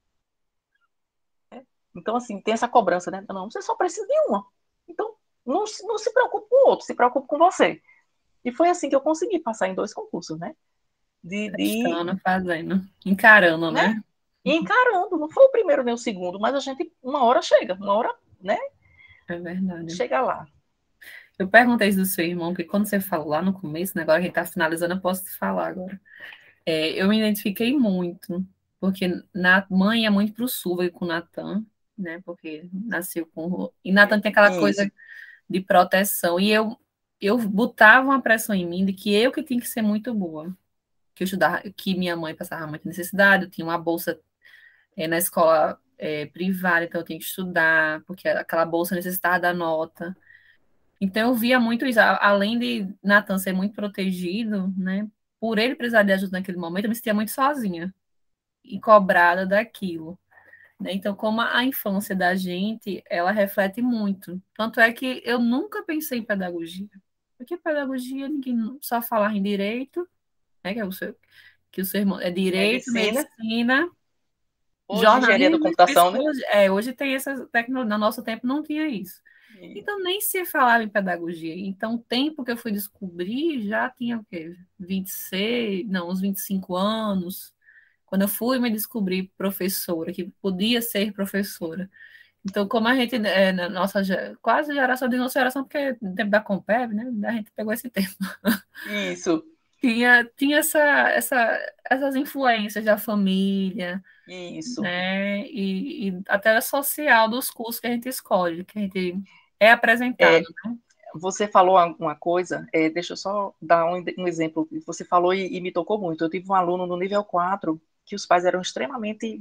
Né? Então, assim, tem essa cobrança, né? Não, você só precisa de uma. Então, não, não se preocupe com o outro, se preocupe com você. E foi assim que eu consegui passar em dois concursos, né? De, de Testando, fazendo. Encarando, né? né? E encarando. Não foi o primeiro nem o segundo, mas a gente, uma hora chega, uma hora, né? É verdade. Chega lá. Eu perguntei isso do seu irmão, porque quando você falou lá no começo, né, agora que a gente está finalizando, eu posso te falar agora. É, eu me identifiquei muito, porque na mãe é muito pro sul, veio com o Natan, né? Porque nasceu com. E Natan tem aquela Isso. coisa de proteção. E eu, eu botava uma pressão em mim de que eu que tinha que ser muito boa. Que eu estudava, que minha mãe passava muita necessidade, eu tinha uma bolsa é, na escola é, privada, então eu tinha que estudar, porque aquela bolsa necessitava da nota. Então eu via muito isso, além de Nathan ser muito protegido, né? Por ele precisar de ajuda naquele momento, eu me sentia muito sozinha e cobrada daquilo. Né? Então, como a infância da gente, ela reflete muito. Tanto é que eu nunca pensei em pedagogia. Porque pedagogia, ninguém só falar em direito, né? Que, é o seu, que o seu irmão é direito, Medicina. medicina, Hoje, engenharia da jornalismo, computação, né? psicologia. É, hoje tem essa tecnologia, no nosso tempo não tinha isso. Então, nem se falava em pedagogia. Então, o tempo que eu fui descobrir já tinha o quê? vinte e seis, não, uns vinte e cinco anos. Quando eu fui me descobrir professora, que podia ser professora. Então, como a gente, é, na nossa quase geração de nossa geração, porque no tempo da Compeb, né? A gente pegou esse tempo. Isso, Tinha, tinha essa, essa, essas influências da família, isso. né? E, e até a social dos cursos que a gente escolhe, que a gente é apresentado, É, né? você falou uma coisa, é, deixa eu só dar um, um exemplo. Você falou e, e me tocou muito. Eu tive um aluno no nível quatro que os pais eram extremamente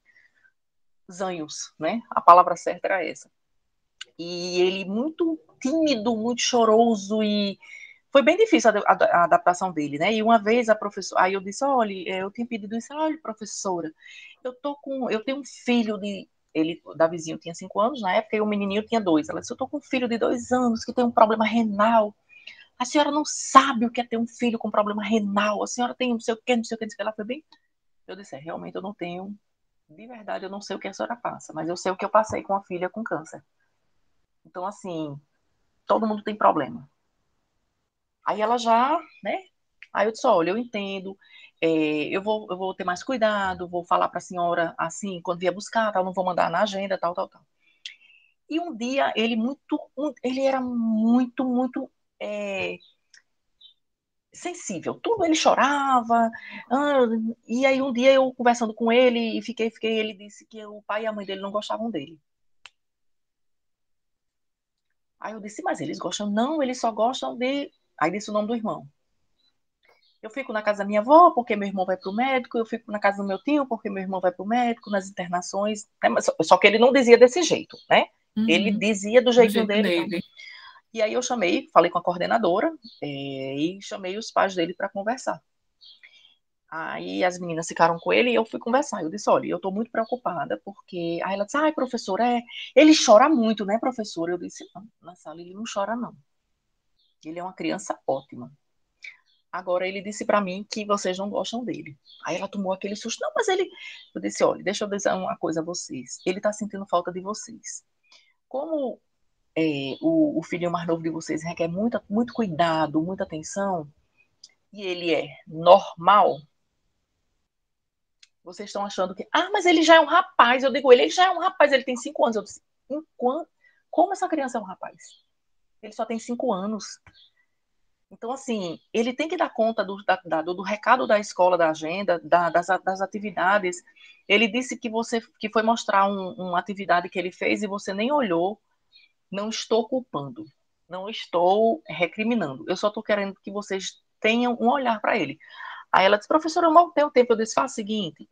zanhos, né? A palavra certa era essa. E ele muito tímido, muito choroso e foi bem difícil a, a, a adaptação dele, né? E uma vez a professora, aí eu disse, olha, eu tinha pedido isso, olha, professora, eu tô com, eu tenho um filho de, ele, da vizinha tinha cinco anos na época e o menininho tinha dois. Ela disse, eu tô com um filho de dois anos que tem um problema renal. A senhora não sabe o que é ter um filho com problema renal. A senhora tem não sei o que, não sei o que, não sei o que. Ela foi bem. Eu disse, é, realmente eu não tenho, de verdade eu não sei o que a senhora passa, mas eu sei o que eu passei com a filha com câncer. Então, assim, todo mundo tem problema. Aí ela já, né? Aí eu disse, olha, eu entendo, é, eu, vou, eu vou ter mais cuidado, vou falar para a senhora assim, quando vier buscar, tal, não vou mandar na agenda, tal, tal, tal. E um dia ele muito, ele era muito, muito é, sensível. Tudo ele chorava. Ah, e aí um dia eu conversando com ele e fiquei, fiquei, ele disse que o pai e a mãe dele não gostavam dele. Aí eu disse, mas eles gostam? Não, eles só gostam de. Aí disse o nome do irmão. Eu fico na casa da minha avó porque meu irmão vai para o médico, eu fico na casa do meu tio porque meu irmão vai para o médico, nas internações. Né? Mas, só que ele não dizia desse jeito, né? Ele Uhum. dizia do Do jeitinho jeito dele e tal. dele. E aí eu chamei, falei com a coordenadora é, e chamei os pais dele para conversar. Aí as meninas ficaram com ele e eu fui conversar. Eu disse, olha, eu estou muito preocupada porque... Aí ela disse, ai, professora, é... ele chora muito, né, professora? Eu disse, não, na sala ele não chora, não. Ele é uma criança ótima. Agora ele disse para mim que vocês não gostam dele. Aí ela tomou aquele susto. Não, mas ele... Eu disse, olha, deixa eu dizer uma coisa a vocês. Ele está sentindo falta de vocês. Como é, o, o filhinho mais novo de vocês requer muita, muito cuidado, muita atenção, e ele é normal, vocês estão achando que, ah, mas ele já é um rapaz. Eu digo, ele, ele já é um rapaz, ele tem cinco anos. Eu disse, enquanto, como essa criança é um rapaz? Ele só tem cinco anos. Então, assim, ele tem que dar conta do, da, do, do recado da escola, da agenda, da, das, das atividades. Ele disse que você que foi mostrar um, uma atividade que ele fez e você nem olhou. Não estou culpando, não estou recriminando. Eu só estou querendo que vocês tenham um olhar para ele. Aí ela disse, professora, eu mal tenho tempo. Eu disse, faz o seguinte,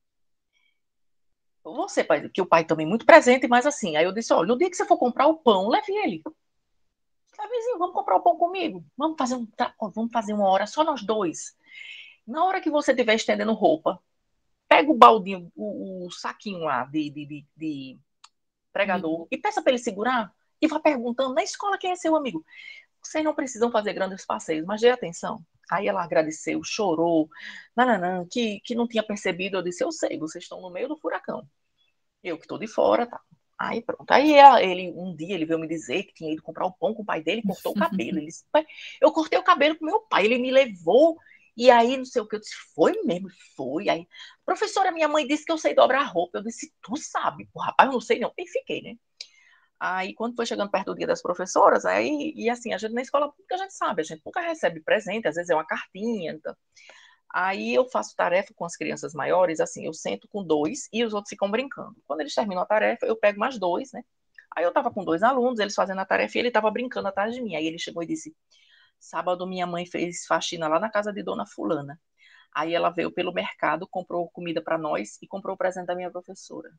você, pai, que o pai também é muito presente, mas assim, aí eu disse, olha, no dia que você for comprar o pão, leve ele. Ah, vizinho, vamos comprar o pão comigo? Vamos fazer, um, vamos fazer uma hora só nós dois. Na hora que você estiver estendendo roupa, pega o baldinho, o, o saquinho lá de, de, de, de pregador e peça para ele segurar e vá perguntando na escola quem é seu amigo. Vocês não precisam fazer grandes passeios, mas dê atenção. Aí ela agradeceu, chorou, nananã, que, que não tinha percebido. Eu disse, eu sei, vocês estão no meio do furacão. Eu que estou de fora, tá. Aí pronto. Aí ele, um dia ele veio me dizer que tinha ido comprar o pão com o pai dele e cortou o cabelo. Ele disse, pai, eu cortei o cabelo com meu pai, ele me levou. E aí, não sei o que, eu disse, foi mesmo, foi. Aí, professora, minha mãe disse que eu sei dobrar roupa. Eu disse, tu sabe? Pô, rapaz, eu não sei não. E fiquei, né? Aí, quando foi chegando perto do dia das professoras, aí, e assim, a gente na escola pública a gente sabe, a gente nunca recebe presente, às vezes é uma cartinha, então. Aí eu faço tarefa com as crianças maiores, assim, eu sento com dois e os outros ficam brincando. Quando eles terminam a tarefa, eu pego mais dois, né? Aí eu tava com dois alunos, eles fazendo a tarefa e ele tava brincando atrás de mim. Aí ele chegou e disse: sábado minha mãe fez faxina lá na casa de dona Fulana. Aí ela veio pelo mercado, comprou comida para nós e comprou o presente da minha professora.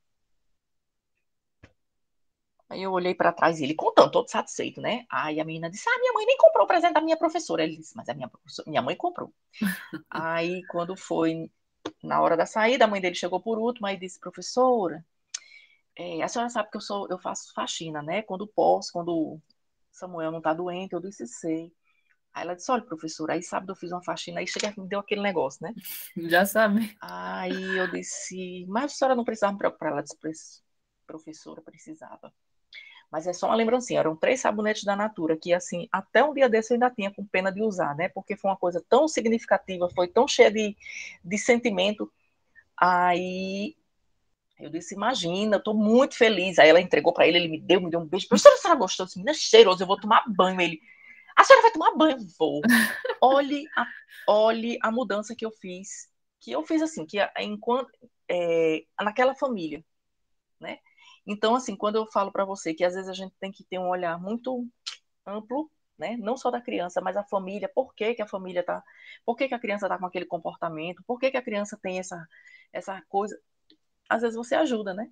Aí eu olhei para trás e ele contando, todo satisfeito, né? Aí a menina disse: ah, minha mãe nem comprou o presente da minha professora. Ele disse: mas a minha, minha mãe comprou. Aí quando foi na hora da saída, a mãe dele chegou por último e disse: professora, é, a senhora sabe que eu sou, eu faço faxina, né? Quando posso, quando Samuel não tá doente, eu disse: sei. Aí ela disse: olha, professora, aí sábado eu fiz uma faxina, aí chega, me deu aquele negócio, né? Já sabe. Aí eu disse: mas a senhora não precisava me preocupar. Ela disse: professora, precisava. Mas é só uma lembrancinha, eram três sabonetes da Natura, que assim, até um dia desse eu ainda tinha com pena de usar, né? Porque foi uma coisa tão significativa, foi tão cheia de, de sentimento. Aí eu disse, imagina, eu tô muito feliz. Aí ela entregou para ele, ele me deu, me deu um beijo. Professora, a senhora gostou? Disse, menina, cheiroso, eu vou tomar banho. Ele, a senhora vai tomar banho? Vou. Olhe a, olhe a mudança que eu fiz. Que eu fiz assim, que enquanto, é, naquela família, né? Então, assim, quando eu falo para você que às vezes a gente tem que ter um olhar muito amplo, né? Não só da criança, mas a família. Por que, que a família tá? Por que, que a criança tá com aquele comportamento? Por que, que a criança tem essa, essa coisa? Às vezes você ajuda, né?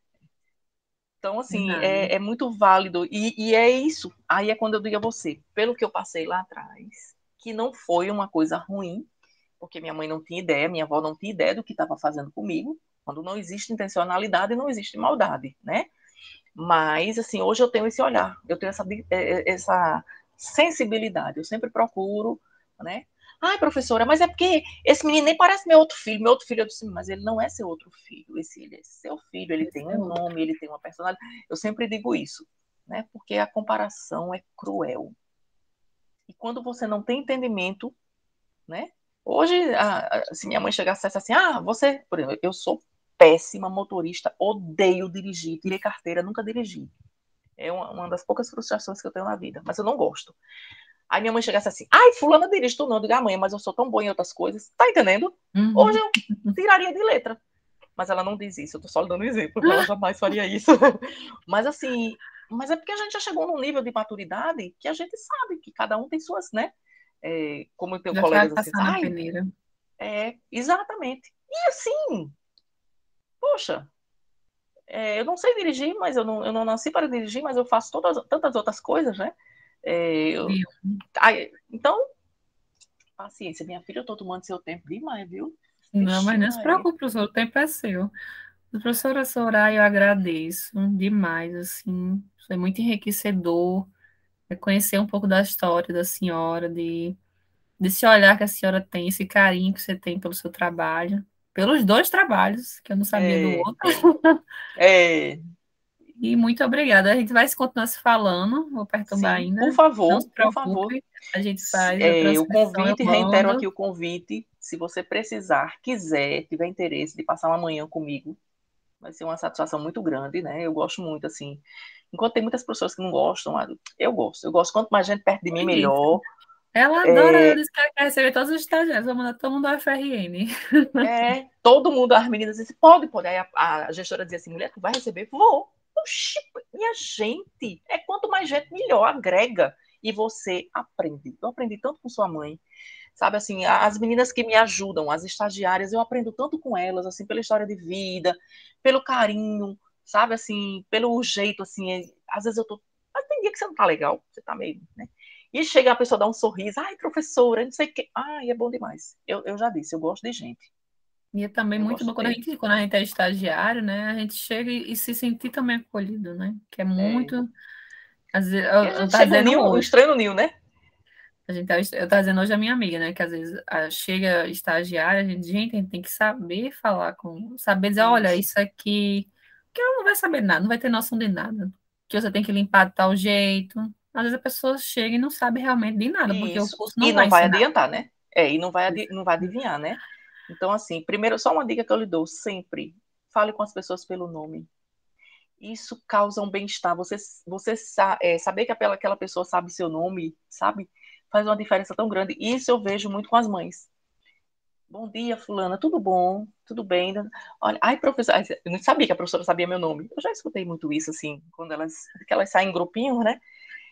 Então, assim, Verdade. é, é muito válido. E, e é isso. Aí é quando eu digo a você, pelo que eu passei lá atrás, que não foi uma coisa ruim, porque minha mãe não tinha ideia, minha avó não tinha ideia do que estava fazendo comigo. Quando não existe intencionalidade, não existe maldade, né? Mas, assim, hoje eu tenho esse olhar, eu tenho essa, essa sensibilidade. Eu sempre procuro, né? Ai, professora, mas é porque esse menino nem parece meu outro filho. Meu outro filho, eu disse, mas ele não é seu outro filho. Esse ele é seu filho, ele Esse tem é um outro. nome, ele tem uma personalidade. Eu sempre digo isso, né? Porque a comparação é cruel. E quando você não tem entendimento, né? Hoje, se minha mãe chegasse e dissesse assim, ah, você, por exemplo, eu sou péssima motorista, odeio dirigir, tirei carteira, nunca dirigi. É uma, uma das poucas frustrações que eu tenho na vida, mas eu não gosto. Aí minha mãe chegasse assim, ai, fulana dirige, tu não. Eu digo, ah, mãe, mas eu sou tão boa em outras coisas. Tá entendendo? Hoje Uhum. eu tiraria de letra. Mas ela não diz isso, eu tô só lhe dando um exemplo, ela jamais faria isso. Mas assim, mas é porque a gente já chegou num nível de maturidade que a gente sabe que cada um tem suas, né? É, como eu tenho Já vai colegas assim, passar na ai, peneira. é, exatamente. E assim, poxa, é, eu não sei dirigir, mas eu não, eu não nasci para dirigir, mas eu faço todas, tantas outras coisas, né? É, eu, Viu? ai, então, paciência, minha filha, eu tô tomando seu tempo demais, viu? Não, Vixe mas não se Maria. preocupe, professor, o tempo é seu. Professora Soraya, eu agradeço demais, assim, foi muito enriquecedor é conhecer um pouco da história da senhora, de, desse olhar que a senhora tem, esse carinho que você tem pelo seu trabalho, pelos dois trabalhos, que eu não sabia do É, outro. é, é, E muito obrigada. A gente vai se continuar se falando, vou perturbar sim, por ainda. Não se favor, por favor. preocupe, a gente Se- faz a é, o transcrição, eu convite, reitero mando. aqui o convite. Se você precisar, quiser, tiver interesse de passar uma manhã comigo, vai ser uma satisfação muito grande, né? Eu gosto muito, assim. Enquanto tem muitas pessoas que não gostam, eu gosto. Eu gosto. Quanto mais gente perto de mim, Foi isso. melhor. Ela adora, ela É, disse que ela quer receber todos os estagiários, vou mandar todo mundo ao F R N. é, todo mundo, as meninas dizem, pode, pode. Aí a, a gestora dizia assim, mulher, tu vai receber? Vou. Oxi, minha gente, é quanto mais gente, melhor, agrega. E você aprende. Eu aprendi tanto com sua mãe, sabe, assim, as meninas que me ajudam, as estagiárias, eu aprendo tanto com elas, assim, pela história de vida, pelo carinho, sabe, assim, pelo jeito, assim, é, às vezes eu tô, mas tem dia que você não tá legal, você tá meio, né, e chega a pessoa dá um sorriso, ai, professora, não sei o que, ai, é bom demais, eu, eu já disse, eu gosto de gente, E é também eu muito gosto bom quando a mesmo, gente, quando a gente é estagiário, né? A gente chega e, e se sentir também acolhido, né? Que é é, muito. Às vezes, e a eu, eu gente tava chega um dizendo ninho, um hoje, estranho no ninho, né, a gente tava, eu tava dizendo hoje a minha amiga, né? Que às vezes a, chega estagiária, a gente, gente, a gente tem que saber falar com, saber dizer, olha, isso, isso aqui, que ela não vai saber nada, não vai ter noção de nada. Que você tem que limpar de tal jeito. Às vezes a pessoa chega e não sabe realmente de nada, porque o isso, curso e não vai não vai ensinar. adiantar, né, é, e não vai, adi- não vai adivinhar, né, então, assim, primeiro, só uma dica que eu lhe dou, sempre, fale com as pessoas pelo nome, isso causa um bem-estar. Você, você é, saber que aquela, aquela pessoa sabe seu nome, sabe? Faz uma diferença tão grande. Isso eu vejo muito com as mães. Bom dia, fulana, tudo bom? Tudo bem? Olha, ai, professora, eu não sabia que a professora sabia meu nome. Eu já escutei muito isso, assim, quando elas, que elas saem em grupinho, né?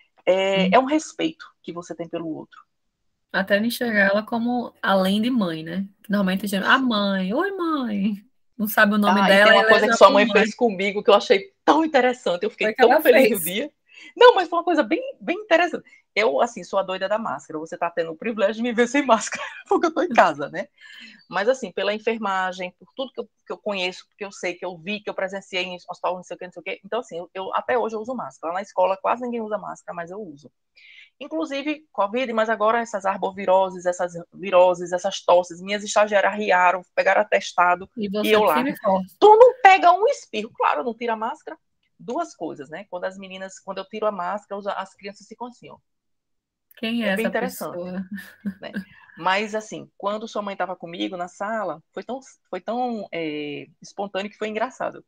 É, é um respeito que você tem pelo outro. Até não enxergar ela como além de mãe, né? Que normalmente a gente, ah, Isso. mãe, oi, mãe. Não sabe o nome Ah, e tem dela e uma coisa que leva sua por mãe mãe. fez comigo que eu achei tão interessante. Eu Foi fiquei o que tão ela feliz no fez. dia. Não, mas foi uma coisa bem, bem interessante. Eu, assim, sou a doida da máscara. Você tá tendo o privilégio de me ver sem máscara, porque eu tô em casa, né? Mas, assim, pela enfermagem, por tudo que eu, que eu conheço, porque eu sei, que eu vi, que eu presenciei em hospital, não sei o que, não sei o que. Então, assim, eu, eu até hoje eu uso máscara. Lá na escola quase ninguém usa máscara, mas eu uso. Inclusive, Covid, mas agora essas arboviroses, essas viroses, essas tosses, minhas estagiárias arriaram, pegaram atestado E e você, eu lá. firme e forte. Tu não pega um espirro. Claro, não tira a máscara. Duas coisas, né? Quando as meninas, quando eu tiro a máscara, as crianças ficam assim, ó. Quem é É bem essa interessante, pessoa? né? Mas, assim, quando sua mãe estava comigo na sala, foi tão, foi tão é, espontâneo que foi engraçado.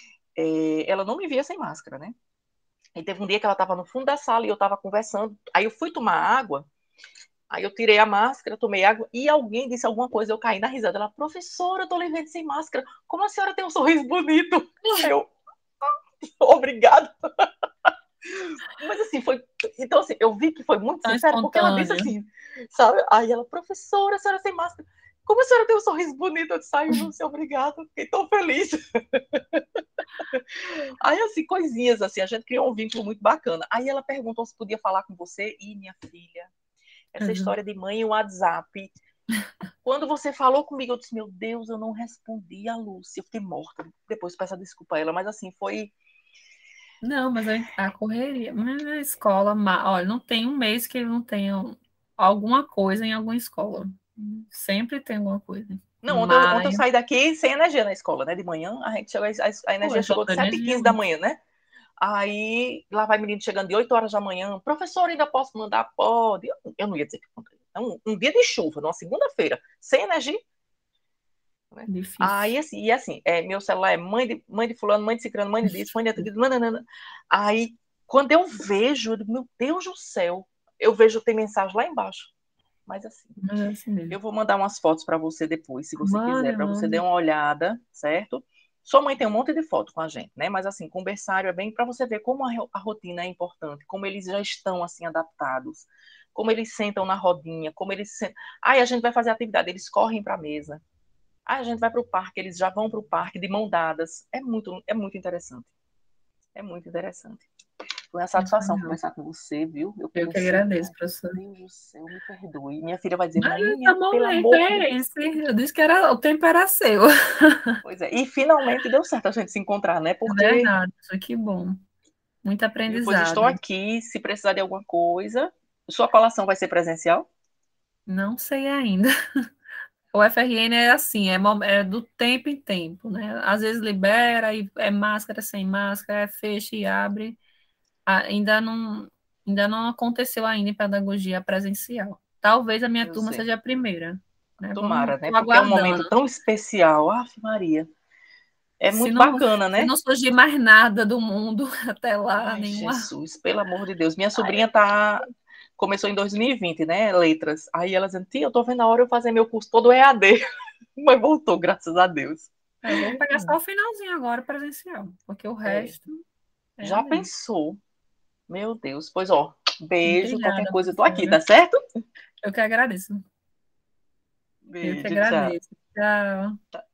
É, ela não me via sem máscara, né? E teve um dia que ela estava no fundo da sala e eu estava conversando. Aí eu fui tomar água. Aí eu tirei a máscara, tomei água e alguém disse alguma coisa, eu caí na risada. Ela, professora, eu tô lhe vendo sem máscara. Como a senhora tem um sorriso bonito? Aí eu, obrigada. Mas assim, foi. Então, assim, eu vi que foi muito Tão sincero, porque ela disse espontâneo. assim, sabe? Aí ela, professora, a senhora sem máscara. Como a senhora tem um sorriso bonito? Eu disse, ai, Lúcia, obrigada. Fiquei tão feliz. Aí, assim, coisinhas, assim, a gente criou um vínculo muito bacana. Aí ela perguntou se podia falar com você. E minha filha, essa história de mãe e WhatsApp. Quando você falou comigo, eu disse, meu Deus, eu não respondi a Lúcia. Eu fiquei morta. Depois peço desculpa a ela, mas assim, foi. Não, mas a, a correria, mas a escola, ma- olha, não tem um mês que não tenha alguma coisa em alguma escola. Sempre tem alguma coisa. Não, ontem eu, ontem eu Maio, saí daqui sem energia na escola, né? De manhã, a gente chegou, a, a pô, energia é chegou falta de de sete e energia quinze da mesmo. manhã, né? Aí lá vai menino chegando de oito horas da manhã. Professor, ainda posso mandar? Pode. Eu, eu não ia dizer que é um, um dia de chuva, numa segunda-feira, sem energia. Né? Aí, Difícil. assim, e assim, é, meu celular é mãe de, mãe de fulano, mãe de ciclano, mãe de disso, mãe de tudo, nananana. Aí, Quando eu vejo, eu digo, meu Deus do céu, eu vejo tem mensagem lá embaixo. Mas assim, Mas é assim mesmo. eu vou mandar umas fotos para você depois, se você quiser, Mande, para você dar mande. uma olhada, certo? Sua mãe tem um monte de foto com a gente, né? Mas assim, com o berçário é bem para você ver como a, a rotina é importante, como eles já estão assim adaptados, como eles sentam na rodinha, como eles sentam. Ai, a gente vai fazer atividade, eles correm para a mesa. Ai, a gente vai para o parque, eles já vão para o parque de mão dadas. É muito, é muito interessante. É muito interessante. Foi uma Muito satisfação legal. conversar com você, viu? Eu Eu que comecei, agradeço, ai, professor. meu Deus do céu, me perdoe. Minha filha vai dizer, Mas maninha, esse pelo momento amor de é Deus. esse. Eu disse que era, o tempo era seu. Pois é, e finalmente deu certo a gente se encontrar, né? É Porque verdade, professor, que bom. Muito depois estou aprendizado. aqui, se precisar de alguma coisa. Sua colação vai ser presencial? Não sei ainda. O F R N é assim, é, mo- é do tempo em tempo, né? Às vezes libera, e é máscara sem máscara, é fecha e abre. Ah, Ainda não, ainda não aconteceu ainda em pedagogia presencial. Talvez a minha Eu turma sei. seja a primeira, né? Vamos, Tomara, né? tô Porque é um aguardando. momento tão especial. Ave Maria. É Se muito não, bacana, se né? não surgir mais nada do mundo até lá, Ai, nenhuma. Jesus, pelo amor de Deus. Minha sobrinha tá começou em dois mil e vinte, né? Letras. Aí ela dizendo, tia, eu tô vendo a hora eu fazer meu curso todo E A D. Mas voltou, graças a Deus. Eu vou pegar só o finalzinho agora presencial, porque o É. resto é a Já D. pensou? Meu Deus. Pois, ó, beijo. Qualquer Obrigada, coisa, eu tô aqui, professora. tá certo? Eu que agradeço. Eu que Beijo, tchau. agradeço. Tchau.